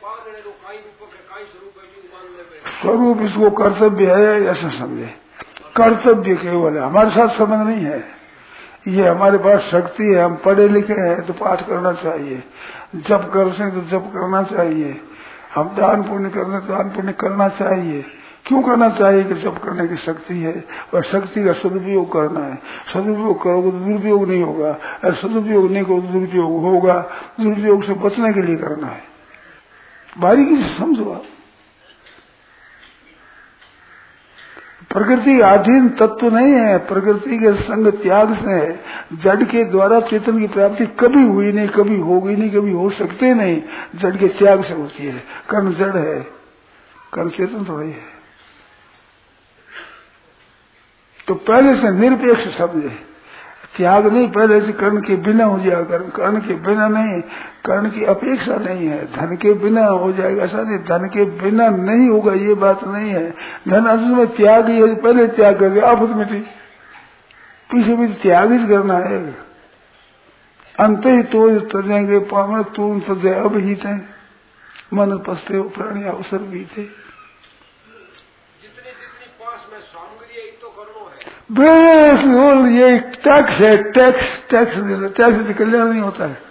स्वरूप इसको कर्तव्य है ऐसा समझे। कर्तव्य केवल है, हमारे साथ संबंध नहीं है, ये हमारे पास शक्ति है, हम पढ़े लिखे हैं तो पाठ करना चाहिए, जप कर सकें तो जप करना चाहिए, हम दान पुण्य करना तो दान पुण्य करना चाहिए। क्यों करना चाहिए कि जप करने की शक्ति है, और शक्ति का सदुपयोग करना है। सदुपयोग करोगे तो दुरुपयोग नहीं होगा, और सदुपयोग नहीं करोगे तो दुरुपयोग होगा। दुरुपयोग से बचने के लिए करना है, बारीकी से समझो आप। प्रकृति अधीन तत्व नहीं है, प्रकृति के संग त्याग से जड़ के द्वारा चेतन की प्राप्ति कभी हुई नहीं, कभी होगी नहीं, कभी हो सकते नहीं, जड़ के त्याग से होती है। कर्ण जड़ है, कर्ण चेतन थोड़ी है। तो पहले से निरपेक्ष समझे, त्याग नहीं, पहले से कर्ण के बिना हो जाएगा, कर्ण के बिना नहीं, कर्ण की अपेक्षा नहीं है, धन के बिना हो जाएगा ऐसा नहीं, धन के बिना नहीं होगा ये बात नहीं है। धन असल में त्याग ही है, पहले त्याग कर दिया आफत मिटी, पीछे भी त्याग ही करना है। अंत ही तो तजेंगे पावन तुम तजे अब ही थे, मन पस्ते प्राणी अवसर भी थे। बिल्कुल ये टैक्स है, टैक्स कल्याण नहीं होता है,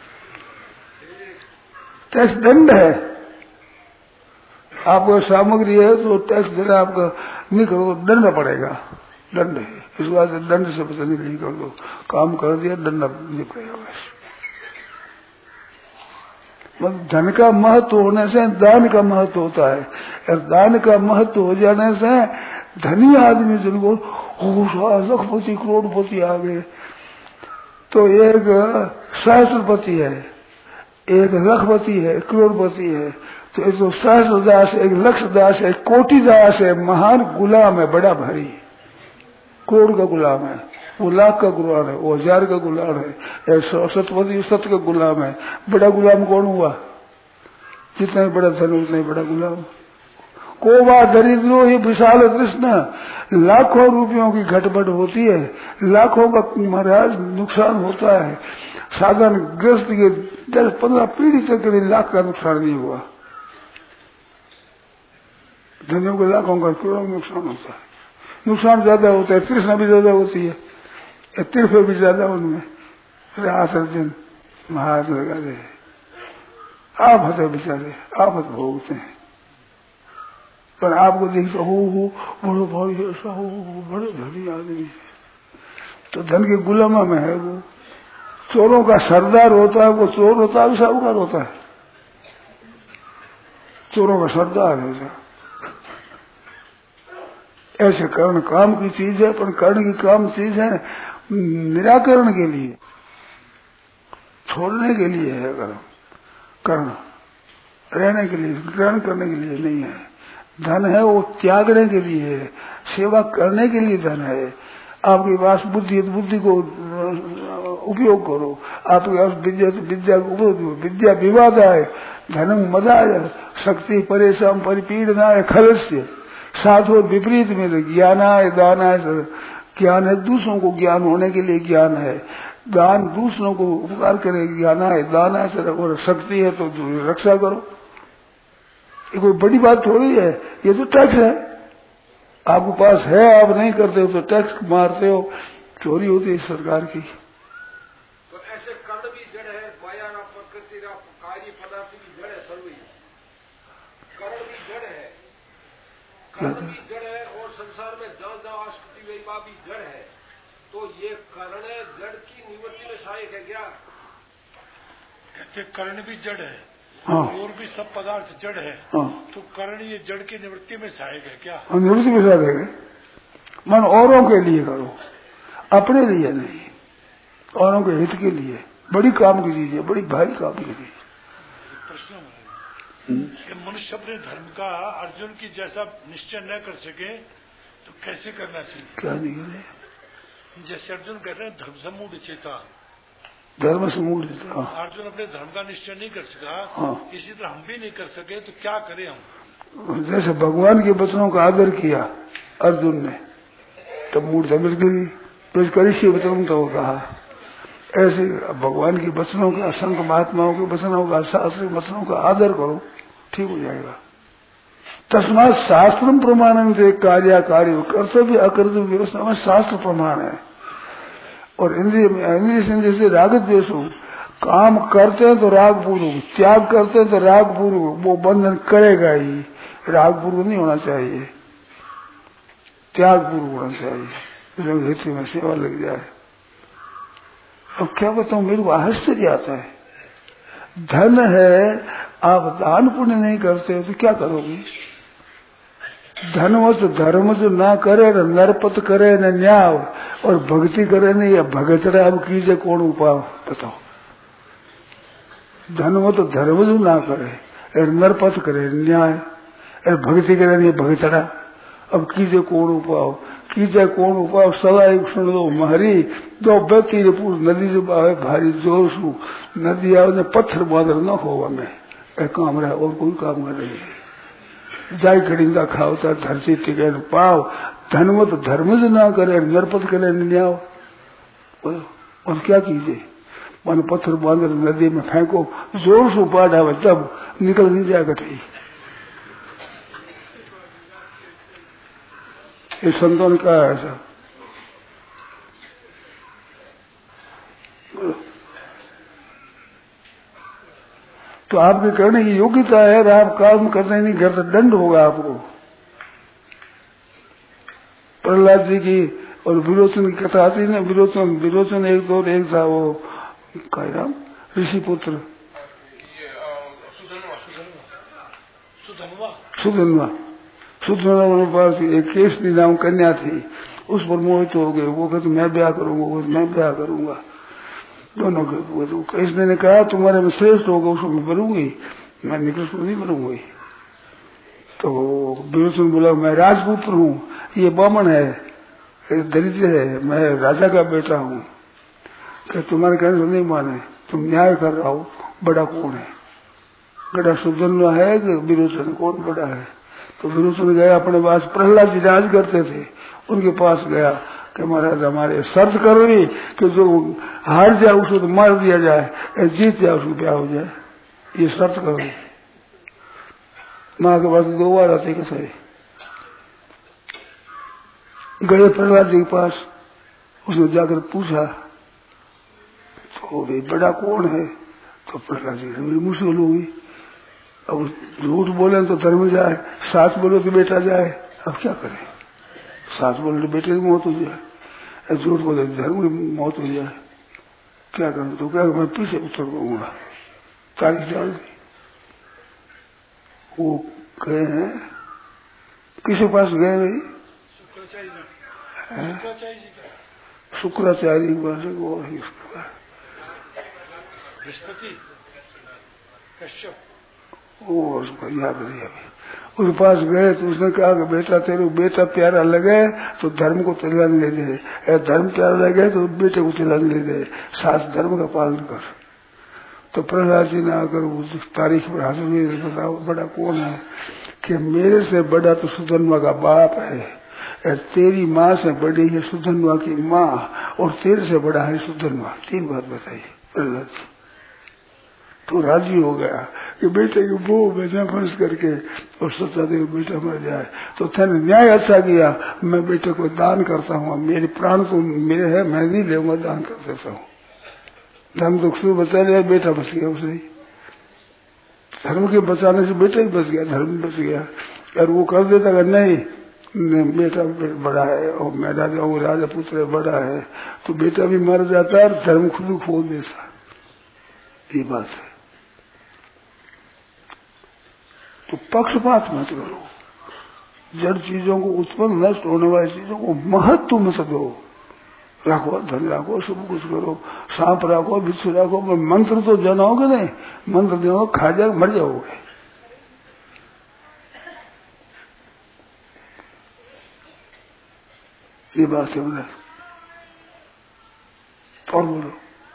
टैक्स दंड है। आपको सामग्री है तो टैक्स देना आपका नहीं करो तो दंड पड़ेगा, दंड है। इस बात से दंड से पता नहीं कर दो, काम कर दिया दंड नहीं पड़ेगा। बस धन का महत्व होने से दान का महत्व होता है, और दान का महत्व हो जाने से धनी आदमी जिनको लखपति करोड़पति आ गए, तो एक सहस्रपति है, एक लखपति है, करोड़पति है, तो एक तो सहस्रदास, एक लक्षदास है, कोटिदास है, महान गुलाम है, बड़ा भारी करोड़ का गुलाम है। वो लाख का गुलाम है, वो 1000 का गुलाम है, 100 सत का गुलाम है। बड़ा गुलाम कौन हुआ? जितना ही बड़ा धन उतना ही बड़ा गुलाम। कोवा दरिद्रो ही विशाल कृष्ण, लाखों रुपयों की घटबट होती है, लाखों का महाराज नुकसान होता है। साधारण ग्रस्त के 10-15 पीढ़ी तक के लिए लाख का नुकसान नहीं हुआ। धनियों के लाखों का करोड़ों नुकसान होता है। नुकसान ज्यादा होता है, तृष्णा भी ज्यादा होती है, तीर्थ भी ज्यादा उनमें। रात अर्जुन महाराज लगा दे, आप हंसे बेचारे, आप भोगते हैं। पर आपको देखते हो बड़ो भाई ऐसा हो, बड़े धनी आदमी है, तो धन के गुलामा में है वो। चोरों का सरदार होता है, वो चोर होता है, साहूकार होता है। चोरों का सरदार है। ऐसे कर्ण काम की चीज है, पर कर्ण की काम चीज है निराकरण के लिए, छोड़ने के लिए है। कर्ण रहने के लिए, ग्रहण करने के लिए नहीं है। धन है वो त्यागने के लिए है, सेवा करने के लिए धन है। आपके पास बुद्धि है तो बुद्धि को उपयोग करो, आपके पास विद्या तो विद्या को उपयोग करो। विद्या विवाद आए, धनम मदाय, शक्ति परेशान परिपीड़नाय खलस्य, साथ और विपरीत में ज्ञानाय दानाय। ज्ञान है दूसरों को ज्ञान होने के लिए ज्ञान है, दान दूसरों को उपकार करे, ज्ञानाय दानाय। और शक्ति है तो रक्षा करो। ये कोई बड़ी बात थोड़ी है, ये तो टैक्स है। आपके पास है, आप नहीं करते हो तो टैक्स मारते हो, चोरी होती है सरकार की। तो ऐसे कर्ण भी जड़ है, माया ना प्रकृति ना कार्य पदार्थ की जड़ है, सर्वी कर्ण भी जड़ है, कर्ण भी जड़ है। और संसार में जहाँ जहाँ आस्कृति वैभव भी जड़ है, तो ये कर्ण जड़ की निवृत्ति में सहायक है क्या? कहते कर्ण भी जड़ है। हाँ। और भी सब पदार्थ जड़ है। हाँ। तो कर्ण ये जड़ की निवृत्ति में सहायक है क्या? निवृत्ति में सहायक है। मन औरों के लिए करो, अपने लिए नहीं, औरों के हित के लिए। बड़ी काम की चीज है, बड़ी भारी काम की चीज। प्रश्न कि मनुष्य अपने धर्म का अर्जुन की जैसा निश्चय न कर सके तो कैसे करना चाहिए? क्या नहीं करे? जैसे अर्जुन कहते हैं धर्म से मूढ़ चेता, धर्म से मूढ़। अर्जुन अपने धर्म का निश्चय नहीं कर सका। हाँ। इसी तरह हम भी नहीं कर सके तो क्या करें हम? जैसे भगवान के वचनों का आदर किया अर्जुन ने, तब मूर्ता मिल गई, तो करिष्य वचन तो कहा। ऐसे भगवान के वचनों का, संत महात्माओं के वचनों का, शास्त्र वचनों का आदर करो, ठीक हो जाएगा। तस्मात शास्त्र प्रमाण कार्य कार्य कर्तव्य अकर्तव्य व्यवस्था में शास्त्र प्रमाण है। और इंद्रिय से राग द्वेष हो, काम करते हैं तो राग पूर्वक, त्याग करते हैं तो राग पूर्वक, वो बंधन करेगा ही। राग पूर्वक नहीं होना चाहिए, त्याग पूर्वक होना चाहिए। हित में सेवा लग जाए। अब क्या बताऊं, मेरे को आश्चर्य आता है। धन है, आप दान पुण्य नहीं करते हो तो क्या करोगे? धनवत धर्म जो ना करे, न नरपत करे, न न्याय, और भक्ति करे नहीं, या भगतरा अब कीजिए कौन उपाय बताओ। धनवत धर्म जो ना करे, नरपत करे न्याय, भक्ति करे नहीं, भगतरा अब कीजिए कौन उपाय, कीजिए कौन उपाय। सदा एक सुन लो महरी, दो व्यक्ति नदी जो बाहे भारी जोर सु, नदी आवे पत्थर बांधर न होगा मैं काम रहा, और कोई काम कर रही है। जाय खड़ींदा खावता धरती टिके पाव, धनवत धर्म जो ना करे, नरपत करे न्याय, और क्या कीजिए? मन पत्थर बांधर नदी में फेंको, जोर से बाढ़ आवे तब निकल नहीं जाएगा। ठीक ये संतों ने कहा ऐसा। तो आपके करने की योग्यता है, आप काम करते नहीं करते, दंड होगा आपको। प्रहलाद जी की और विरोचन की कथा आती है। विरोचन एक था, वो क्या नाम, ऋषि पुत्र सुधनवा के पास एक केसरी नाम कन्या थी, उस पर मोहित हो गए। वो कहते मैं ब्याह करूंगा, दोनों के। तो कृष्ण ने कहा तुम्हारे में श्रेष्ठ होगा उसको मैं बनूंगी, मैं निकृष्ट नहीं बनूंगी। तो विरोचन बोला मैं राजपुत्र हूँ, ये बामन है, दरिद्र है, मैं राजा का बेटा हूँ, कि तुम्हारे कहने से नहीं माने, तुम न्याय कर रहा हो, बड़ा कौन है? बड़ा सुधरना है कि विरोचन, कौन बड़ा है? तो विरोचन गया अपने पास, प्रहलाद जी राज करते थे, उनके पास गया कि महाराज हमारे शर्त करो कि जो हार जाए उसको तो मार दिया जाए, जीत जाए उसको ब्याह हो जाए, ये शर्त करो। माँ के पास 2 बार आते कैसे गए प्रहलाद जी के पास, उसने जाकर पूछा तो भाई बड़ा कौन है? तो प्रहलाद जी बड़ी मुश्किल होगी, अब झूठ बोले तो धर्म जाए, सास बोले तो बेटा जाए, अब क्या करें? सास बोले तो बेटे की मौत हो जाए, झूठ बोले तो धर्म की मौत हो जाए, क्या करें? तो क्या मैं पीछे उतर दूंगा, तारीख डाल दी। वो गए हैं, किसी पास गए भाई? शुक्राचार्य के पास, वो है उसके पास बृहस्पति कश्यप, वो उसको याद नहीं है। उसके पास गए तो उसने कहा कि बेटा तेरे बेटा प्यारा लगे तो धर्म को तिलक ले दे, धर्म प्यारा लगे तो बेटे को तिलक ले दे, साथ धर्म का पालन कर। तो प्रहलाद जी ने आकर उस तारीख पर हासिल नहीं बताओ बड़ा कौन है? कि मेरे से बड़ा तो सुधन्वा का बाप है, तेरी माँ से बड़ी है सुधन्वा की माँ, और तेरे से बड़ा है सुधन्वा। 3 बात बताई प्रहलाद जी। तो राजी हो गया कि बेटे की वो बेटा फंस करके और सोचा दे बेटा मर जाए, तो तेने न्याय अच्छा किया, मैं बेटे को दान करता हूँ, मेरे प्राण तो मेरे है, मैं नहीं लेऊंगा, दान कर देता हूँ। धर्म दुख से बचा लिया, बेटा बच गया उसे ही, धर्म के बचाने से बेटा ही बच गया, धर्म बच गया। और वो कर देता अगर नहीं बेटा बड़ा है और मैं राजा हूँ, राजा पुत्र बड़ा है, तो बेटा भी मर जाता है और धर्म खुद खो देता। ये बात है। तो पक्षपात मत करो, जड़ चीजों को उत्पन्न नष्ट होने वाली चीजों को महत्व मत दो। रखो धन रखो, सब कुछ करो, सांप रखो, बिच्छू रखो, पर मंत्र तो जनाओगे नहीं, मंत्र देना खा जाओ मर जाओगे। ये बात है बोला। और बोलो,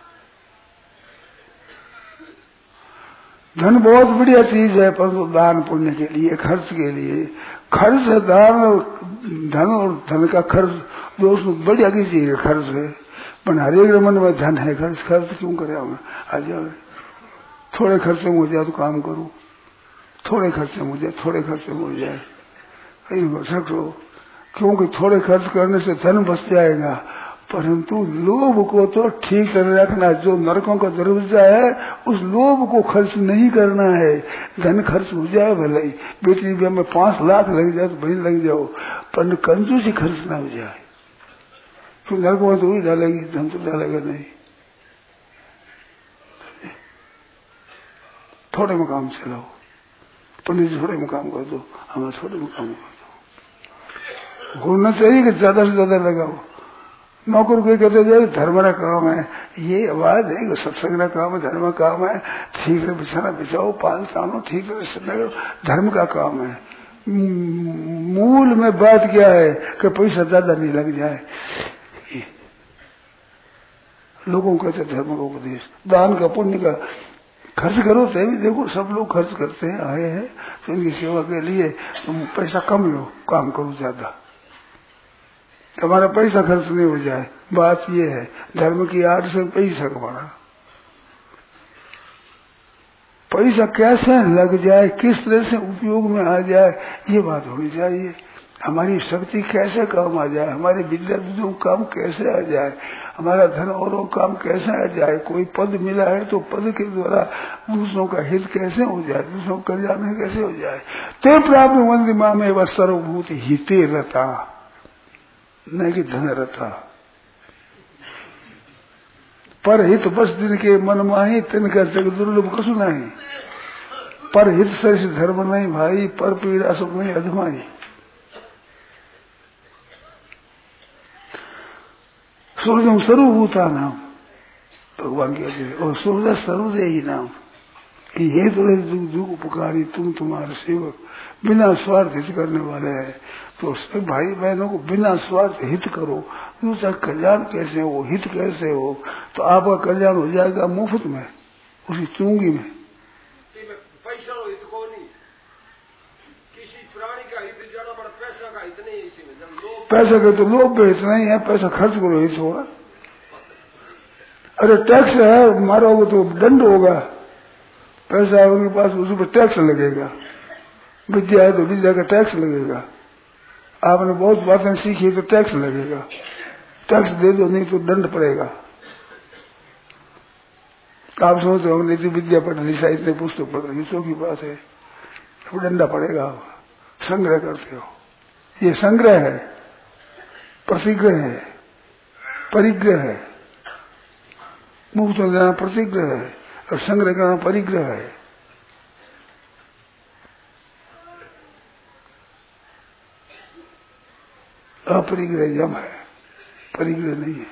धन बहुत बढ़िया चीज है, परंतु दान पुण्य के लिए, खर्च के लिए, खर्च है दान और धन, और धन का खर्च दोस्तों बढ़िया की चीज है, खर्च है। पर हरेक मन में धन है, खर्च क्यों करे? आ जाओ, थोड़े खर्चे में हो जाए तो काम करो, थोड़े खर्चे में हो जाए, थोड़े खर्चे में हो जाए, कहीं क्योंकि थोड़े खर्च करने से धन बच जाएगा, परंतु लोभ को तो ठीक तरह रखना। जो नरकों का दरवाजा है उस लोभ को खर्च नहीं करना है। धन खर्च हो जाए भले ही, बेटी ब्याह में 5 लाख लग जाए तो भाई लग जाओ, पर कंजूसी खर्च ना हो जाए, तो नरकों में तो वही डालेगी, धन तो डालेगा नहीं। थोड़े में काम चलाओ, पंडित जी थोड़े में काम कर दो, हमें थोड़े में काम कर दो। होना चाहिए कि ज्यादा से ज्यादा लगाओ। नौकर कोई कहते जाए धर्म का काम है, ये आवाज है सत्संग का काम है, धर्म का काम है, ठीक है बिछाना बिछाओ, पाल तानो, ठीक है धर्म का काम है। मूल में बात क्या है कि पैसा ज्यादा नहीं लग जाए। लोगों को कहते धर्म का उपदेश, दान का पुण्य का खर्च करो, तभी देखो सब लोग खर्च करते हैं, आए हैं तो इनकी सेवा के लिए तुम पैसा कम लो, काम करो ज्यादा, तुम्हारा पैसा खर्च नहीं हो जाए। बात ये है धर्म की आड़ से पैसा कमाना, पैसा कैसे लग जाए, किस तरह से उपयोग में आ जाए, ये बात होनी चाहिए। हमारी शक्ति कैसे काम आ जाए, हमारे विद्या काम कैसे आ जाए, हमारा धन और काम कैसे आ जाए। कोई पद मिला है तो पद के द्वारा दूसरों का हित कैसे हो जाए, दूसरों का कल्याण कैसे हो जाए। ते प्राप्त वंदिमा में वह सर्वभूत हिते रहता, नहीं कि धन रथा। पर हित बस जिनके मन माही तिनका जग दुर्लभ कसु नहीं। पर हित सरिष धर्म नहीं भाई, पर पीड़ा सुख नहीं अधमाई। सूर्यम सर्वभूता नाम भगवान की, और सूर्य सर्वदेही नाम। कि ये थोड़े दुख उपकारी तुम तुम्हारे सेवक बिना स्वार्थ हित करने वाले हैं। तो सब भाई बहनों को बिना स्वार्थ हित करो। दूसरा कल्याण कैसे हो, हित कैसे हो, तो आपका कल्याण हो जाएगा मुफ्त में, उसी चुंगी में। पैसा हित को नहीं, किसी प्राणी का हित ज्यादा बड़ा, पैसा का हित नहीं। इसी में जब लोग पैसा के तो लोग भी इतना ही है, पैसा खर्च करो हित होगा। अरे टैक्स है, मारोगे तो दंड होगा। पैसा है उनके पास, उस पर टैक्स लगेगा। विद्या है तो विद्या का टैक्स लगेगा। आपने बहुत बातें सीखी तो टैक्स लगेगा, टैक्स दे दो, नहीं तो दंड पड़ेगा। आप सोचते हमने इतनी विद्या पढ़ ली, इतने पुस्तक पढ़ ली, तो की बात है, तो दंडा पड़ेगा। संग्रह करते हो, ये संग्रह है, प्रतिग्रह है, परिग्रह है। मुक्त लेना प्रतिग्रह है और संग्रह करना परिग्रह है। अपरिग्रह यम है, परिग्रह नहीं है।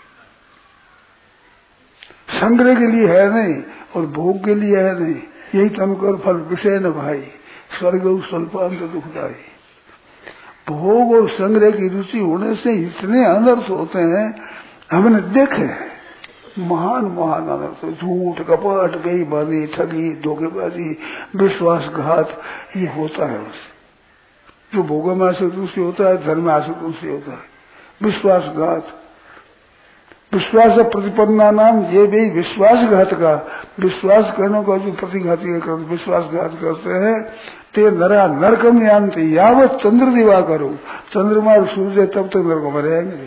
संग्रह के लिए है नहीं और भोग के लिए है नहीं। यही तम कर फल विषय न भाई, स्वर्ग स्वल्पांत दुखदाई। भोग और संग्रह की रुचि होने से इतने अनर्थ होते हैं, हमने देखे महान महान अनर्थ। झूठ, कपट, बेईमानी, ठगी, धोखेबाजी, विश्वासघात, ये होता है उससे। जो भोगों में आसक्त उससे होता है, धर्म में आसक्त उससे होता है। विश्वासघात, विश्वास प्रतिपन्ना नाम ये भी विश्वासघात का, विश्वास करने का जो प्रतिघाती विश्वासघात करते हैं, ते नरा नरकम यान्ति यावत चंद्र दिवा करो। चंद्रमा और सूर्य तब तक नरक में रहेंगे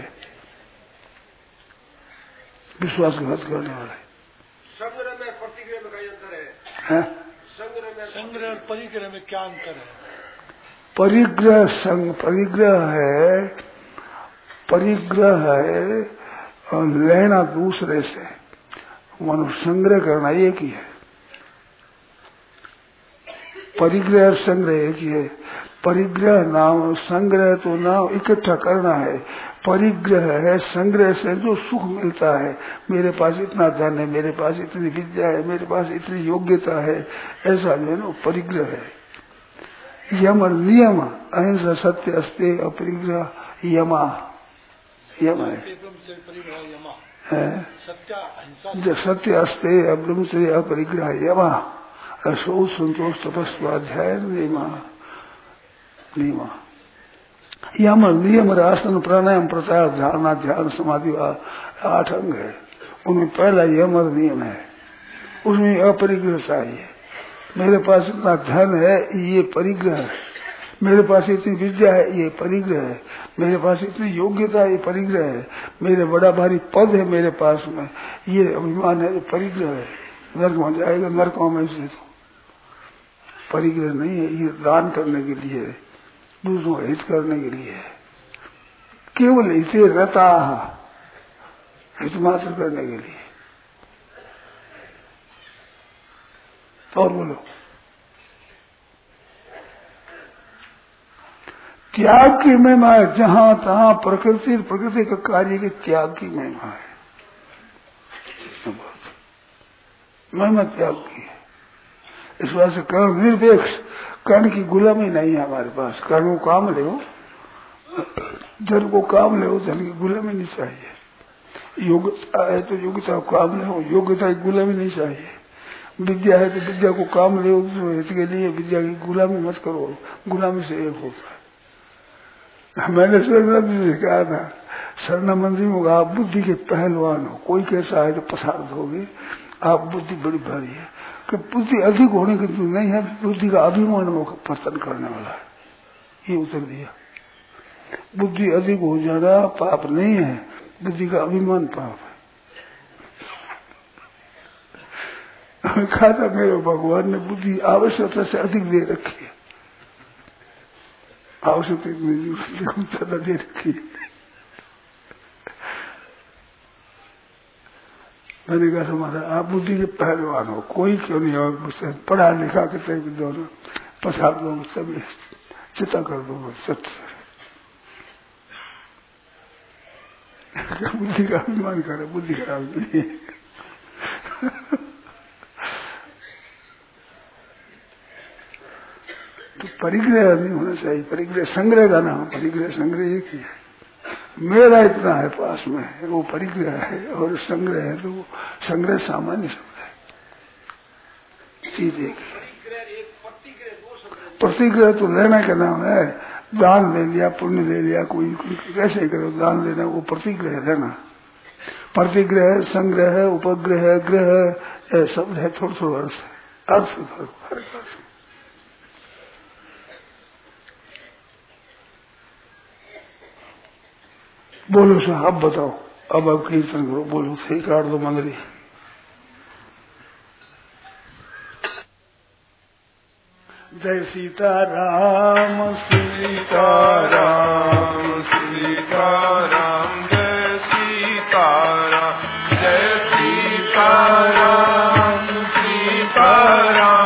विश्वासघात करने वाले। संग्रह में प्रतिग्रह में क्या अंतर है? संग्रह और परिग्रह में क्या अंतर है? परिग्रह परिग्रह है और लेना दूसरे से, मानो संग्रह करना एक ही है। परिग्रह और संग्रह एक ही है। परिग्रह नाम, संग्रह तो नाम इकट्ठा करना है। परिग्रह है संग्रह से जो सुख मिलता है। मेरे पास इतना धन है, मेरे पास इतनी विद्या है, मेरे पास इतनी योग्यता है, ऐसा जो है ना परिग्रह है। यम और नियम, अहिंसा सत्य अस्ते अपरिग्रह यमा, यम है। सत्य अस्ते ब्रह्मचर्य अपरिग्रह यमा, असो संतोष तपस्वाध्याय नियमा। यम नियम आसन प्राणायाम प्रत्याहार धारणा ध्यान समाधि 8 अंग है। उनमें पहला यम और नियम है, उसमें अपरिग्रह चाहिए। मेरे पास इतना धन है, ये परिग्रह है। मेरे पास इतनी विद्या है, ये परिग्रह है। मेरे पास इतनी योग्यता है, ये परिग्रह है। मेरे बड़ा भारी पद है मेरे पास में, ये अभिमान है, ये परिग्रह है। नरक में जाएगा, नरकों में से तो परिग्रह नहीं है। ये दान करने के लिए है, दूसरों हित करने के लिए है। केवल हिते रहता, हित मात्र करने के लिए। और बोलो, त्याग की महिमा है। जहां तहां प्रकृति का कार्य के त्याग की महिमा है। महिमा त्याग की है। इस वजह से कर्ण निरपेक्ष, कर्ण की गुलामी नहीं है हमारे पास। कर्ण को काम ले, धन को काम ले, धन की गुलामी नहीं चाहिए। योग्यता है तो योग्यता को काम ले, योग्यता की गुलामी नहीं चाहिए। विद्या है तो विद्या को काम ले, इसके लिए विद्या की गुलामी मत करो, गुलामी से एक होता है। मैंने शरणानंद से कहा था, शरणानंद जी होगा आप बुद्धि के पहलवान हो, कोई कैसा है तो पसार दोगे, आप बुद्धि बड़ी भारी है। कि बुद्धि अधिक होने की नहीं है, बुद्धि का अभिमान वो पतन करने वाला है। ये उत्तर दिया। बुद्धि अधिक हो जाना पाप नहीं है, बुद्धि का अभिमान पाप है। कहा था मेरे भगवान ने बुद्धि आवश्यकता से अधिक दे रखी है, आवश्यकता ज्यादा दे रखी है। मैंने कहा तुम्हारा आप बुद्धि के पहलवान हो, कोई क्यों नहीं हो, मुझसे पढ़ा लिखा के दोनों पसार दो, सभी चिता कर दो सत्य। बुद्धि का अभिमान करे, बुद्धि खराब नहीं। परिग्रह नहीं होना चाहिए। परिग्रह संग्रह का नाम, परिग्रह संग्रह एक ही है। मेरा इतना है पास में है, वो परिग्रह है, और संग्रह है तो वो संग्रह सामान्य शब्द है। चीज एक प्रतिग्रह तो लेने का नाम है। दान ले लिया, पुण्य ले लिया, कोई कैसे करो दान लेना, वो प्रतिग्रह लेना। प्रतिग्रह, संग्रह, उपग्रह, ग्रह शब्द है, थोड़ा थोड़ा अर्थ हर अर्थ। बोलो साहब, अब बताओ, अब कीर्तन करो, बोलो, सही काट दो मंदरी। जय सीताराम सीताराम सीताराम जय सीताराम जय सीताराम सीताराम